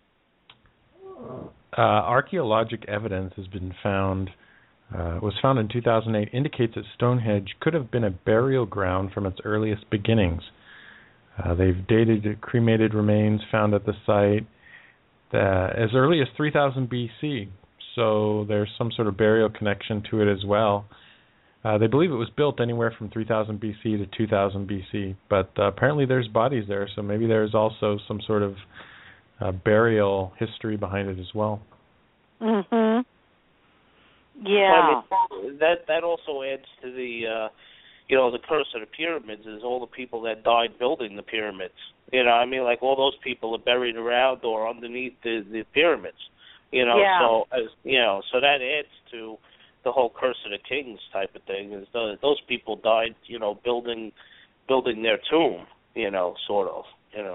[SPEAKER 2] Archaeologic evidence has been found. Was found in 2008, indicates that Stonehenge could have been a burial ground from its earliest beginnings. They've dated cremated remains found at the site as early as 3000 BC, so there's some sort of burial connection to it as well. They believe it was built anywhere from 3000 BC to 2000 BC, but apparently there's bodies there, so maybe there's also some sort of burial history behind it as well.
[SPEAKER 3] Mm-hmm. Yeah.
[SPEAKER 4] I mean, that also adds to the the curse of the pyramids is all the people that died building the pyramids. Like all those people are buried around or underneath the pyramids.
[SPEAKER 3] Yeah.
[SPEAKER 4] So that adds to the whole curse of the kings type of thing. Is those people died, building their tomb, sort of,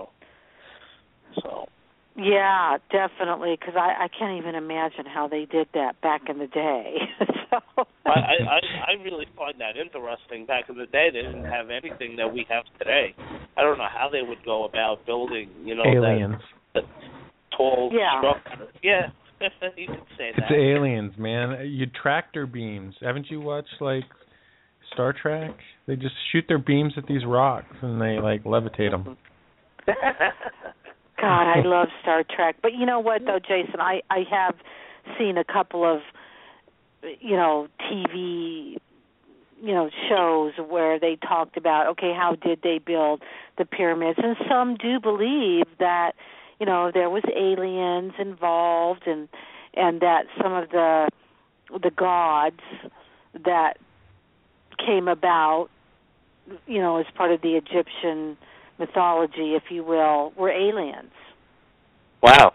[SPEAKER 4] so.
[SPEAKER 3] Yeah, definitely, because I can't even imagine how they did that back in the day. So.
[SPEAKER 4] I really find that interesting. Back in the day, they didn't have anything that we have today. I don't know how they would go about building,
[SPEAKER 2] aliens.
[SPEAKER 4] that tall structure. Yeah, you could say that.
[SPEAKER 2] It's aliens, man. Tractor beams. Haven't you watched, like, Star Trek? They just shoot their beams at these rocks, and they, like, levitate them.
[SPEAKER 3] God, I love Star Trek. But you know what, though, Jason? I have seen a couple of, TV, shows where they talked about, okay, how did they build the pyramids? And some do believe that, there was aliens involved and that some of the gods that came about, as part of the Egyptian mythology, if you will, were aliens.
[SPEAKER 4] Wow.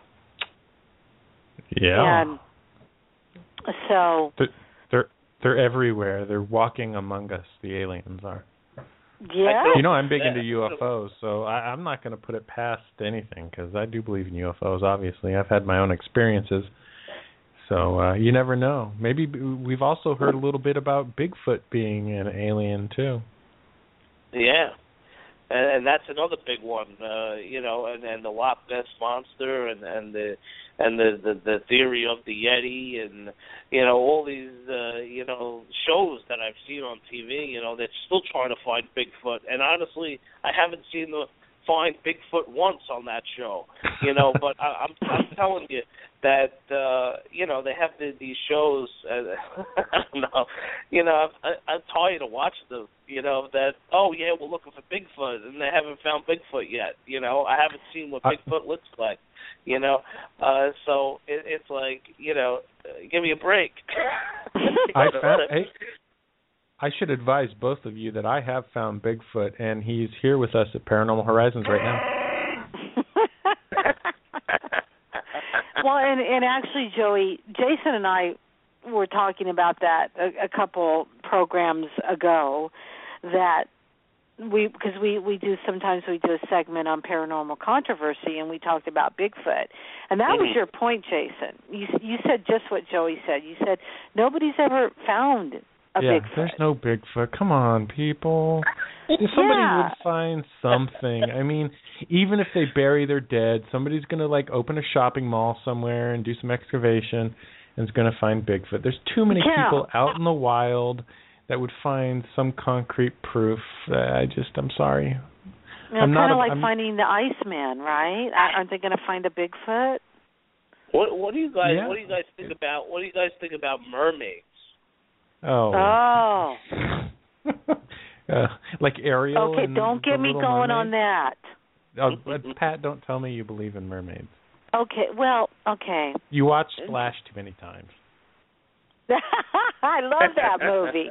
[SPEAKER 2] Yeah.
[SPEAKER 3] And so
[SPEAKER 2] they're everywhere. They're walking among us. The aliens are.
[SPEAKER 3] Yeah.
[SPEAKER 2] I'm big into UFOs, so I'm not going to put it past anything because I do believe in UFOs. Obviously, I've had my own experiences. So you never know. Maybe we've also heard a little bit about Bigfoot being an alien too.
[SPEAKER 4] Yeah, and that's another big one. And the Loch Ness monster, and the theory of the Yeti, and all these shows that I've seen on TV. They're still trying to find Bigfoot, and honestly, I haven't seen the find Bigfoot once on that show. But I'm telling you that they have these shows. I don't know. I'm tired of watching them. That we're looking for Bigfoot and they haven't found Bigfoot yet. I haven't seen what Bigfoot looks like. So it's like give me a break.
[SPEAKER 2] I should advise both of you that I have found Bigfoot, and he's here with us at Paranormal Horizons right now.
[SPEAKER 3] Well, and actually, Joey, Jason and I were talking about that a couple programs ago, that because we do a segment on paranormal controversy, and we talked about Bigfoot, and that was your point, Jason. You said just what Joey said. You said nobody's ever found Bigfoot.
[SPEAKER 2] There's no Bigfoot. Come on, people. Somebody would find something. I mean, even if they bury their dead, somebody's going to open a shopping mall somewhere and do some excavation and is going to find Bigfoot. There's too many people out in the wild that would find some concrete proof. I'm sorry.
[SPEAKER 3] Kind of like finding the Iceman, right? Aren't they going to find a Bigfoot?
[SPEAKER 4] What do you guys think about? What do you guys think about mermaids?
[SPEAKER 2] Oh. Like Ariel.
[SPEAKER 3] Okay, don't get me going on that.
[SPEAKER 2] Pat, don't tell me you believe in mermaids.
[SPEAKER 3] Okay, well, okay.
[SPEAKER 2] You watch Splash too many times.
[SPEAKER 3] I love that movie.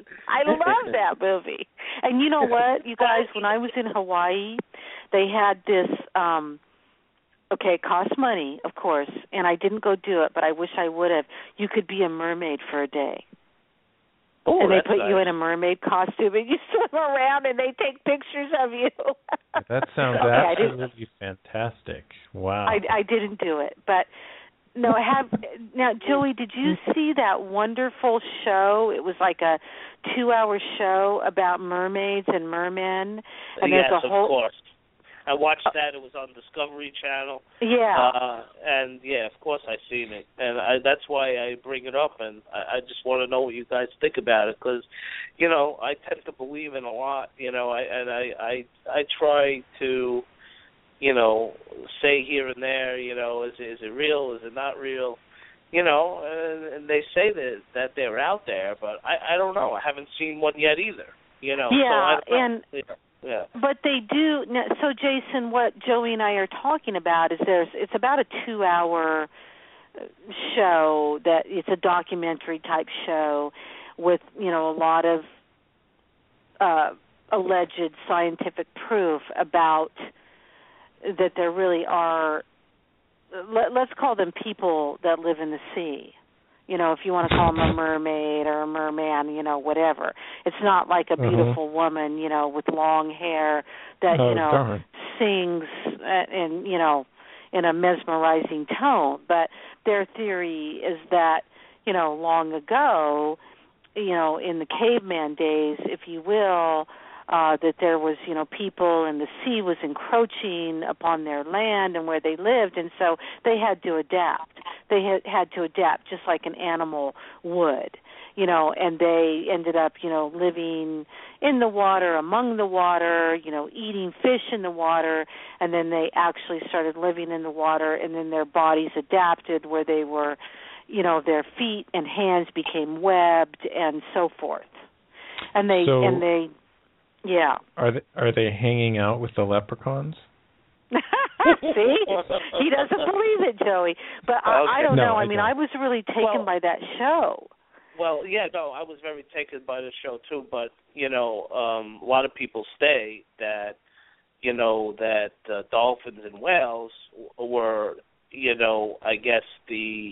[SPEAKER 3] And you know what, you guys, when I was in Hawaii, they had this, it cost money, of course, and I didn't go do it, but I wish I would have. You could be a mermaid for a day.
[SPEAKER 4] Oh,
[SPEAKER 3] and they put you in a mermaid costume, and you swim around, and they take pictures of you.
[SPEAKER 2] That sounds absolutely fantastic. Wow.
[SPEAKER 3] I didn't do it, but no, I have. Now, Joey, did you see that wonderful show? It was like a 2-hour show about mermaids and mermen. And
[SPEAKER 4] yes, of course. I watched that. It was on Discovery Channel.
[SPEAKER 3] Yeah.
[SPEAKER 4] And, of course I've seen it. And that's why I bring it up. And I just want to know what you guys think about it. Because, I tend to believe in a lot. I try to, say here and there, is it real? Is it not real? And they say that they're out there. But I don't know. I haven't seen one yet either.
[SPEAKER 3] Yeah,
[SPEAKER 4] so
[SPEAKER 3] Yeah. But they do. So, Jason, what Joey and I are talking about is it's about a 2-hour show that it's a documentary type show with a lot of alleged scientific proof about that there really are. Let's call them people that live in the sea. If you want to call them a mermaid or a merman, whatever. It's not like a beautiful woman, with long hair that, sings and, in a mesmerizing tone. But their theory is that, long ago, in the caveman days, if you will, that there was, people and the sea was encroaching upon their land and where they lived, and so they had to adapt. They had to adapt just like an animal would, and they ended up, living in the water, among the water, eating fish in the water, and then they actually started living in the water, and then their bodies adapted where they were, their feet and hands became webbed and so forth. And they yeah.
[SPEAKER 2] Are they hanging out with the leprechauns?
[SPEAKER 3] See? He doesn't believe it, Joey. But I don't know. I mean, I was really taken by that show.
[SPEAKER 4] Well, yeah, no, I was very taken by the show too, but a lot of people say that that dolphins and whales were I guess the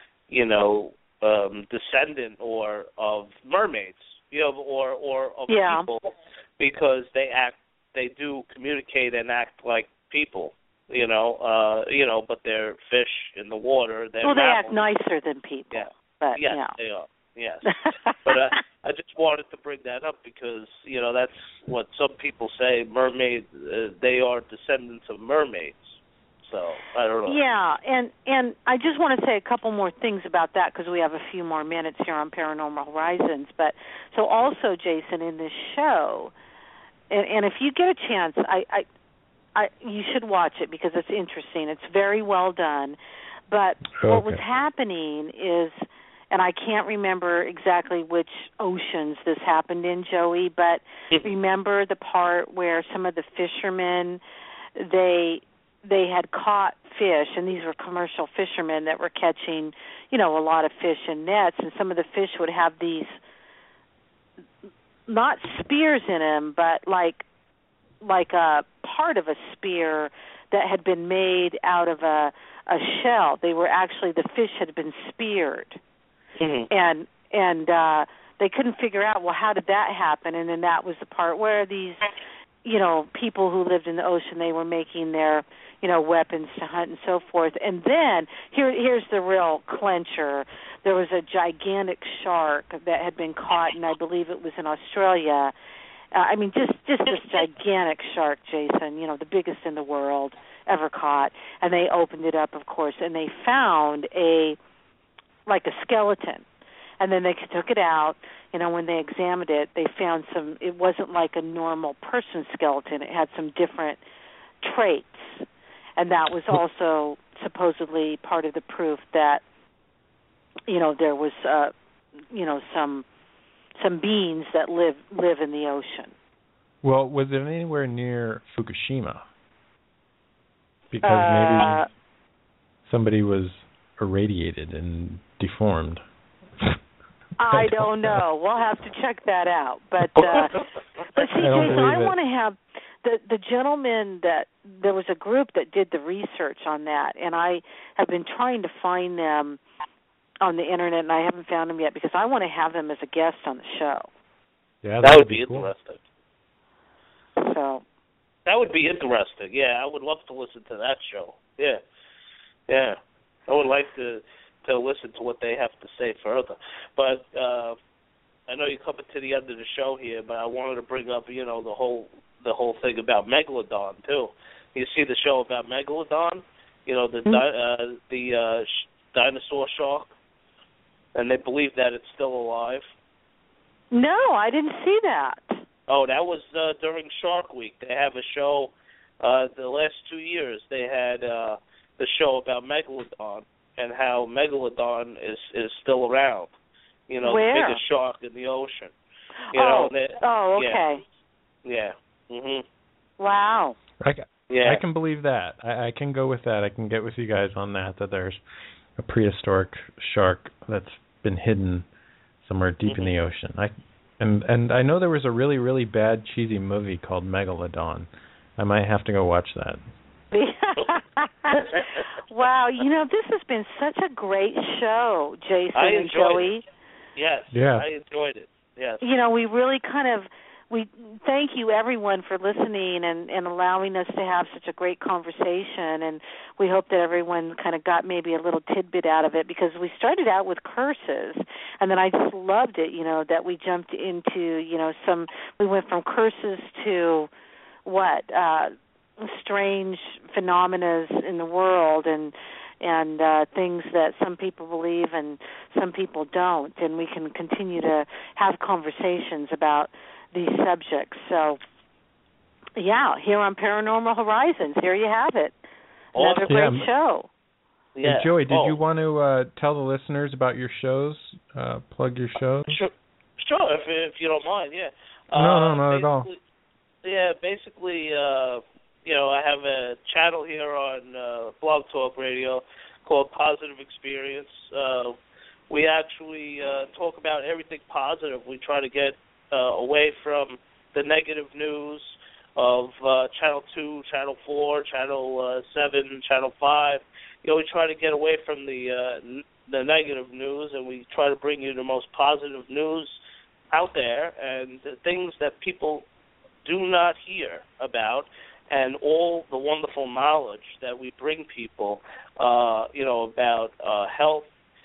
[SPEAKER 4] descendant or of mermaids, or of people, because they do communicate and act like people, but they're fish in the water. They
[SPEAKER 3] act nicer than people.
[SPEAKER 4] Yeah.
[SPEAKER 3] But,
[SPEAKER 4] yes, they are. Yes. But I just wanted to bring that up because, that's what some people say, mermaid, they are descendants of mermaids. So, I don't know.
[SPEAKER 3] Yeah, and I just want to say a couple more things about that because we have a few more minutes here on Paranormal Horizons. But so also, Jason, in this show, and if you get a chance, you should watch it because it's interesting. It's very well done. But what was happening is, and I can't remember exactly which oceans this happened in, Joey, but remember the part where some of the fishermen, they had caught fish, and these were commercial fishermen that were catching, a lot of fish in nets, and some of the fish would have these, not spears in them, but like a part of a spear that had been made out of a shell. They were actually, the fish had been speared. Mm-hmm. And they couldn't figure out, well, how did that happen? And then that was the part where these, people who lived in the ocean, they were making their, weapons to hunt and so forth. And then here's the real clincher. There was a gigantic shark that had been caught, and I believe it was in Australia. Just this gigantic shark, Jason, the biggest in the world ever caught. And they opened it up, of course, and they found a skeleton. And then they took it out, when they examined it, they found it wasn't like a normal person skeleton. It had some different traits. And that was also supposedly part of the proof that, there was, some beings that live in the ocean.
[SPEAKER 2] Well, was it anywhere near Fukushima? Because maybe somebody was irradiated and deformed.
[SPEAKER 3] I don't know. We'll have to check that out. But see, Jason, I want to have the gentleman that there was a group that did the research on that, and I have been trying to find them on the internet, and I haven't found them yet because I want to have them as a guest on the show.
[SPEAKER 2] Yeah,
[SPEAKER 4] that would be interesting.
[SPEAKER 3] So
[SPEAKER 4] that would be interesting. Yeah, I would love to listen to that show. Yeah. I would like to listen to what they have to say further. But I know you're coming to the end of the show here, but I wanted to bring up, the whole thing about Megalodon too. You see the show about Megalodon, the dinosaur shark, and they believe that it's still alive.
[SPEAKER 3] No, I didn't see that.
[SPEAKER 4] Oh, that was during Shark Week. They have a show. The last 2 years, they had the show about Megalodon and how Megalodon is still around.
[SPEAKER 3] Where?
[SPEAKER 4] The biggest shark in the ocean.
[SPEAKER 3] Okay.
[SPEAKER 4] Yeah. Mhm.
[SPEAKER 3] Wow.
[SPEAKER 2] I can believe that. I can go with that. I can get with you guys on that there's a prehistoric shark that's been hidden somewhere deep in the ocean. And I know there was a really, really bad, cheesy movie called Megalodon. I might have to go watch that.
[SPEAKER 3] Wow, this has been such a great show, Jason and Joey.
[SPEAKER 4] Yes,
[SPEAKER 2] yeah.
[SPEAKER 4] I enjoyed it. Yes.
[SPEAKER 3] We really we thank you, everyone, for listening and allowing us to have such a great conversation, and we hope that everyone kind of got maybe a little tidbit out of it, because we started out with curses, and then I just loved it, that we jumped into, we went from curses to strange phenomena in the world, and things that some people believe and some people don't, and we can continue to have conversations about these subjects. So, here on Paranormal Horizons, here you have it. Another great show.
[SPEAKER 2] Yeah. Hey, Joey, did you want to tell the listeners about your shows? Plug your shows?
[SPEAKER 4] Sure, if you don't mind, yeah.
[SPEAKER 2] No, not at all.
[SPEAKER 4] Yeah, basically, I have a channel here on Blog Talk Radio called Positive Experience. We actually talk about everything positive. We try to get away from the negative news of Channel 2, Channel 4, Channel 7, Channel 5. We try to get away from the negative news, and we try to bring you the most positive news out there and the things that people do not hear about, and all the wonderful knowledge that we bring people, about health,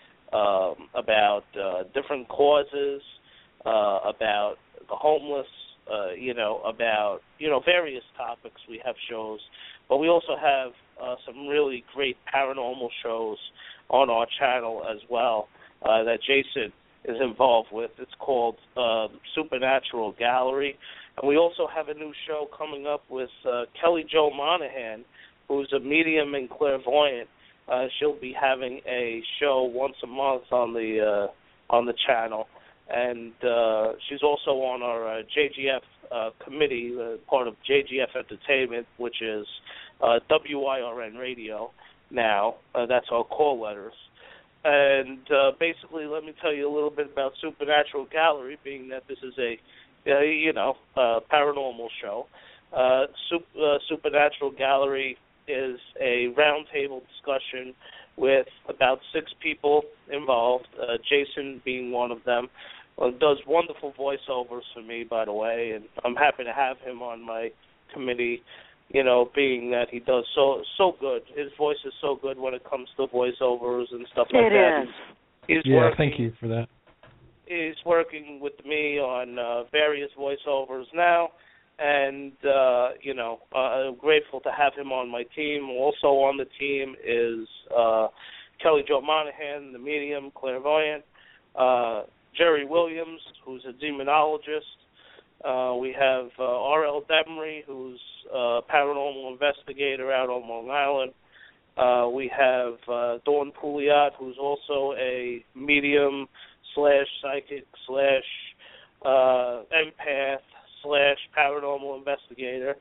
[SPEAKER 4] about different causes, about the homeless, about various topics. We have shows, but we also have some really great paranormal shows on our channel as well that Jason is involved with. It's called Supernatural Gallery. And we also have a new show coming up with Kelly Jo Monahan, who's a medium and clairvoyant. She'll be having a show once a month on the channel. And she's also on our JGF committee, part of JGF Entertainment, which is WIRN Radio now. That's our call letters. And basically, let me tell you a little bit about Supernatural Gallery, being that this is a paranormal show. Supernatural Gallery is a roundtable discussion with about 6 people involved, Jason being one of them. Does wonderful voiceovers for me, by the way, and I'm happy to have him on my committee, being that he does so good. His voice is so good when it comes to voiceovers and stuff like that.
[SPEAKER 3] It is.
[SPEAKER 2] Yeah, working, thank you for that.
[SPEAKER 4] He's working with me on various voiceovers now, and, I'm grateful to have him on my team. Also on the team is Kelly Jo Monahan, the medium, clairvoyant, Jerry Williams, who's a demonologist. We have R.L. Demery, who's a paranormal investigator out on Long Island. We have Dawn Pouliot, who's also a medium / psychic / empath / paranormal investigator.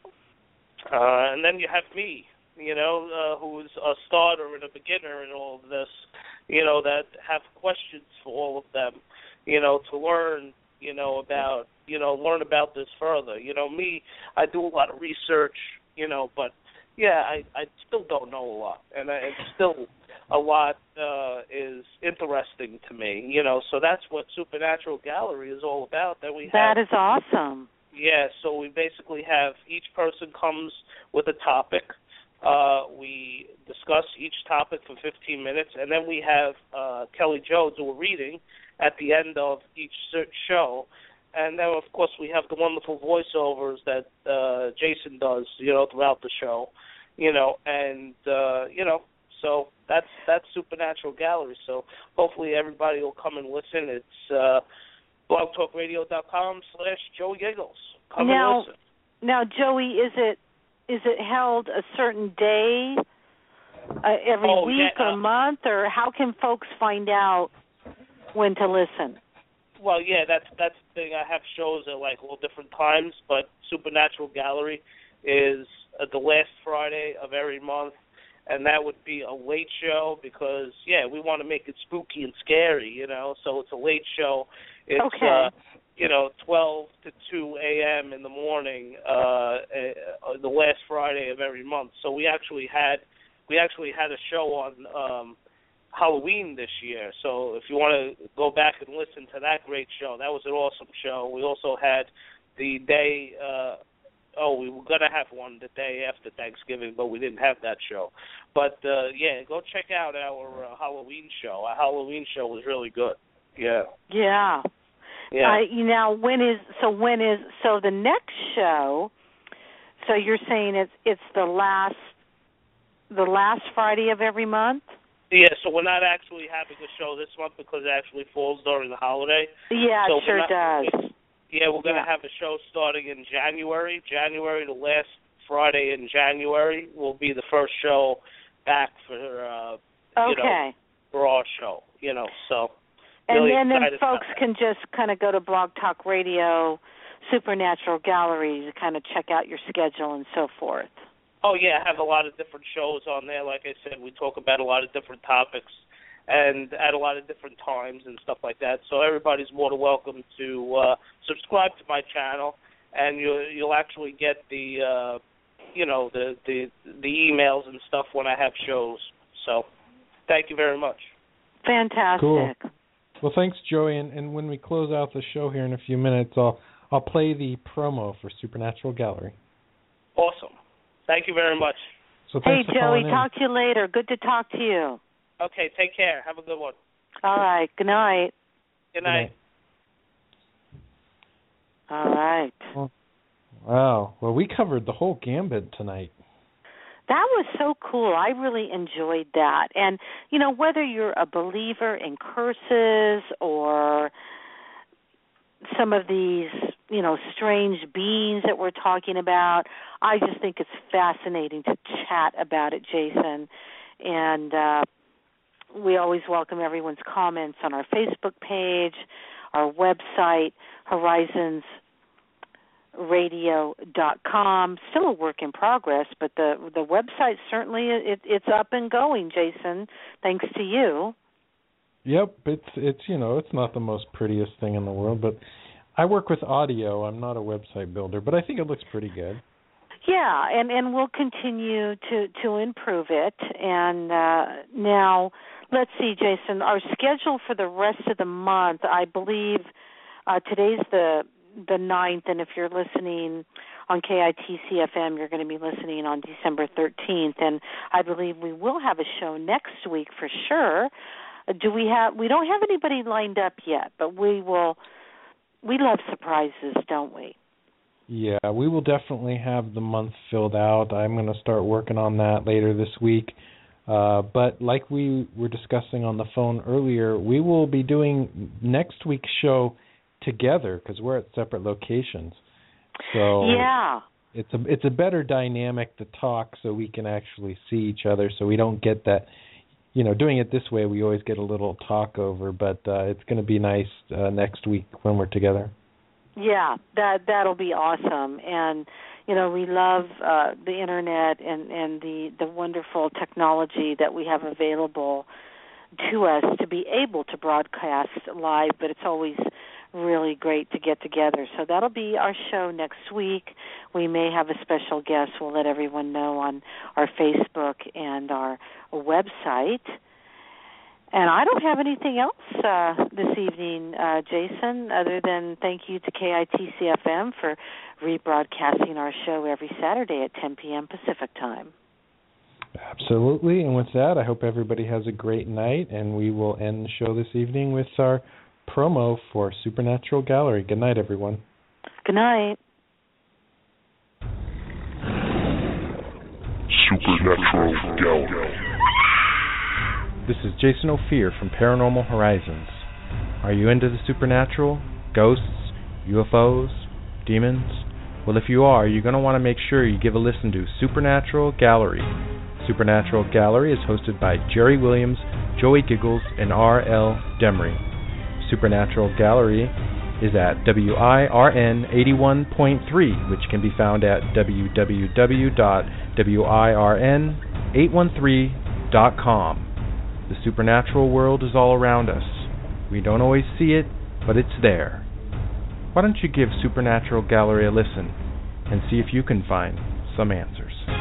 [SPEAKER 4] And then you have me, who's a starter and a beginner in all of this, that have questions for all of them, to learn, about, learn about this further. Me, I do a lot of research, but, yeah, I still don't know a lot. And it's still a lot is interesting to me, so that's what Supernatural Gallery is all about. That
[SPEAKER 3] is awesome.
[SPEAKER 4] Yeah, so we basically have each person comes with a topic. We discuss each topic for 15 minutes, and then we have Kelly Jo do a reading at the end of each show. And then, of course, we have the wonderful voiceovers that Jason does, throughout the show, so that's Supernatural Gallery. So hopefully everybody will come and listen. It's blogtalkradio.com/Joey Giggles. Come and listen.
[SPEAKER 3] Now, Joey, is it held a certain day every week or month, or how can folks find out when to listen?
[SPEAKER 4] Well, yeah, that's the thing. I have shows at all different times, but Supernatural Gallery is the last Friday of every month, and that would be a late show because, we want to make it spooky and scary, so it's a late show. It's,
[SPEAKER 3] okay.
[SPEAKER 4] 12 to 2 a.m. in the morning, the last Friday of every month. So we actually had a show on Halloween this year. So if you want to go back and listen to that great show, that was an awesome show. We also had the day, we were going to have one the day after Thanksgiving, but we didn't have that show. But, go check out our Halloween show. Our Halloween show was really good. Yeah.
[SPEAKER 3] Yeah.
[SPEAKER 4] Yeah.
[SPEAKER 3] When is the next show? So you're saying it's the last Friday of every month?
[SPEAKER 4] Yeah, so we're not actually having a show this month because it actually falls during the holiday.
[SPEAKER 3] Yeah,
[SPEAKER 4] so
[SPEAKER 3] it sure does.
[SPEAKER 4] Yeah, we're going to have a show starting in January. The last Friday in January will be the first show back for for our show. So. Really
[SPEAKER 3] and then folks can just kind of go to Blog Talk Radio, Supernatural Gallery to kind of check out your schedule and so forth.
[SPEAKER 4] Oh, yeah, I have a lot of different shows on there. Like I said, we talk about a lot of different topics. and at a lot of different times and stuff like that. So everybody's more than welcome to subscribe to my channel, and you'll actually get the the emails and stuff when I have shows. So thank you very much.
[SPEAKER 3] Fantastic.
[SPEAKER 2] Cool. Well, thanks, Joey. And when we close out the show here in a few minutes, I'll play the promo for Supernatural Gallery.
[SPEAKER 4] Awesome. Thank you very much.
[SPEAKER 2] So
[SPEAKER 3] hey,
[SPEAKER 2] thanks for
[SPEAKER 3] Joey,
[SPEAKER 2] calling in.
[SPEAKER 3] talk to you later. Good to talk to you.
[SPEAKER 4] Okay, take care. Have a good one.
[SPEAKER 3] All right. Good night.
[SPEAKER 4] Good night.
[SPEAKER 3] All right.
[SPEAKER 2] Wow. Well, we covered the whole gambit tonight.
[SPEAKER 3] That was so cool. I really enjoyed that. And, whether you're a believer in curses or some of these, strange beings that we're talking about, I just think it's fascinating to chat about it, Jason. And we always welcome everyone's comments on our Facebook page, our website, horizonsradio.com. Still a work in progress, but the website certainly it's up and going, Jason, thanks to you.
[SPEAKER 2] Yep, it's not the most prettiest thing in the world, but I work with audio. I'm not a website builder, but I think it looks pretty good.
[SPEAKER 3] Yeah, and we'll continue to improve it. And now, let's see, Jason, our schedule for the rest of the month, I believe today's the 9th, and if you're listening on KITC-FM, you're going to be listening on December 13th, and I believe we will have a show next week for sure. We don't have anybody lined up yet, but we will. We love surprises, don't we?
[SPEAKER 2] Yeah, we will definitely have the month filled out. I'm going to start working on that later this week. But like we were discussing on the phone earlier, we will be doing next week's show together because we're at separate locations. So
[SPEAKER 3] yeah,
[SPEAKER 2] it's a better dynamic to talk so we can actually see each other, so we don't get that. Doing it this way, we always get a little talk over, but it's going to be nice next week when we're together.
[SPEAKER 3] Yeah, that'll be awesome. And, we love the Internet and the wonderful technology that we have available to us to be able to broadcast live, but it's always really great to get together. So that'll be our show next week. We may have a special guest. We'll let everyone know on our Facebook and our website. And I don't have anything else this evening, Jason, other than thank you to KITC-FM for rebroadcasting our show every Saturday at 10 p.m. Pacific time.
[SPEAKER 2] Absolutely. And with that, I hope everybody has a great night, and we will end the show this evening with our promo for Supernatural Gallery. Good night, everyone.
[SPEAKER 3] Good night.
[SPEAKER 6] Supernatural Gallery.
[SPEAKER 2] This is Jason Ophir from Paranormal Horizons. Are you into the supernatural? Ghosts? UFOs? Demons? Well, if you are, you're going to want to make sure you give a listen to Supernatural Gallery. Supernatural Gallery is hosted by Jerry Williams, Joey Giggles, and R.L. Demery. Supernatural Gallery is at WIRN 81.3, which can be found at www.wirn813.com. The supernatural world is all around us. We don't always see it, but it's there. Why don't you give Supernatural Gallery a listen and see if you can find some answers.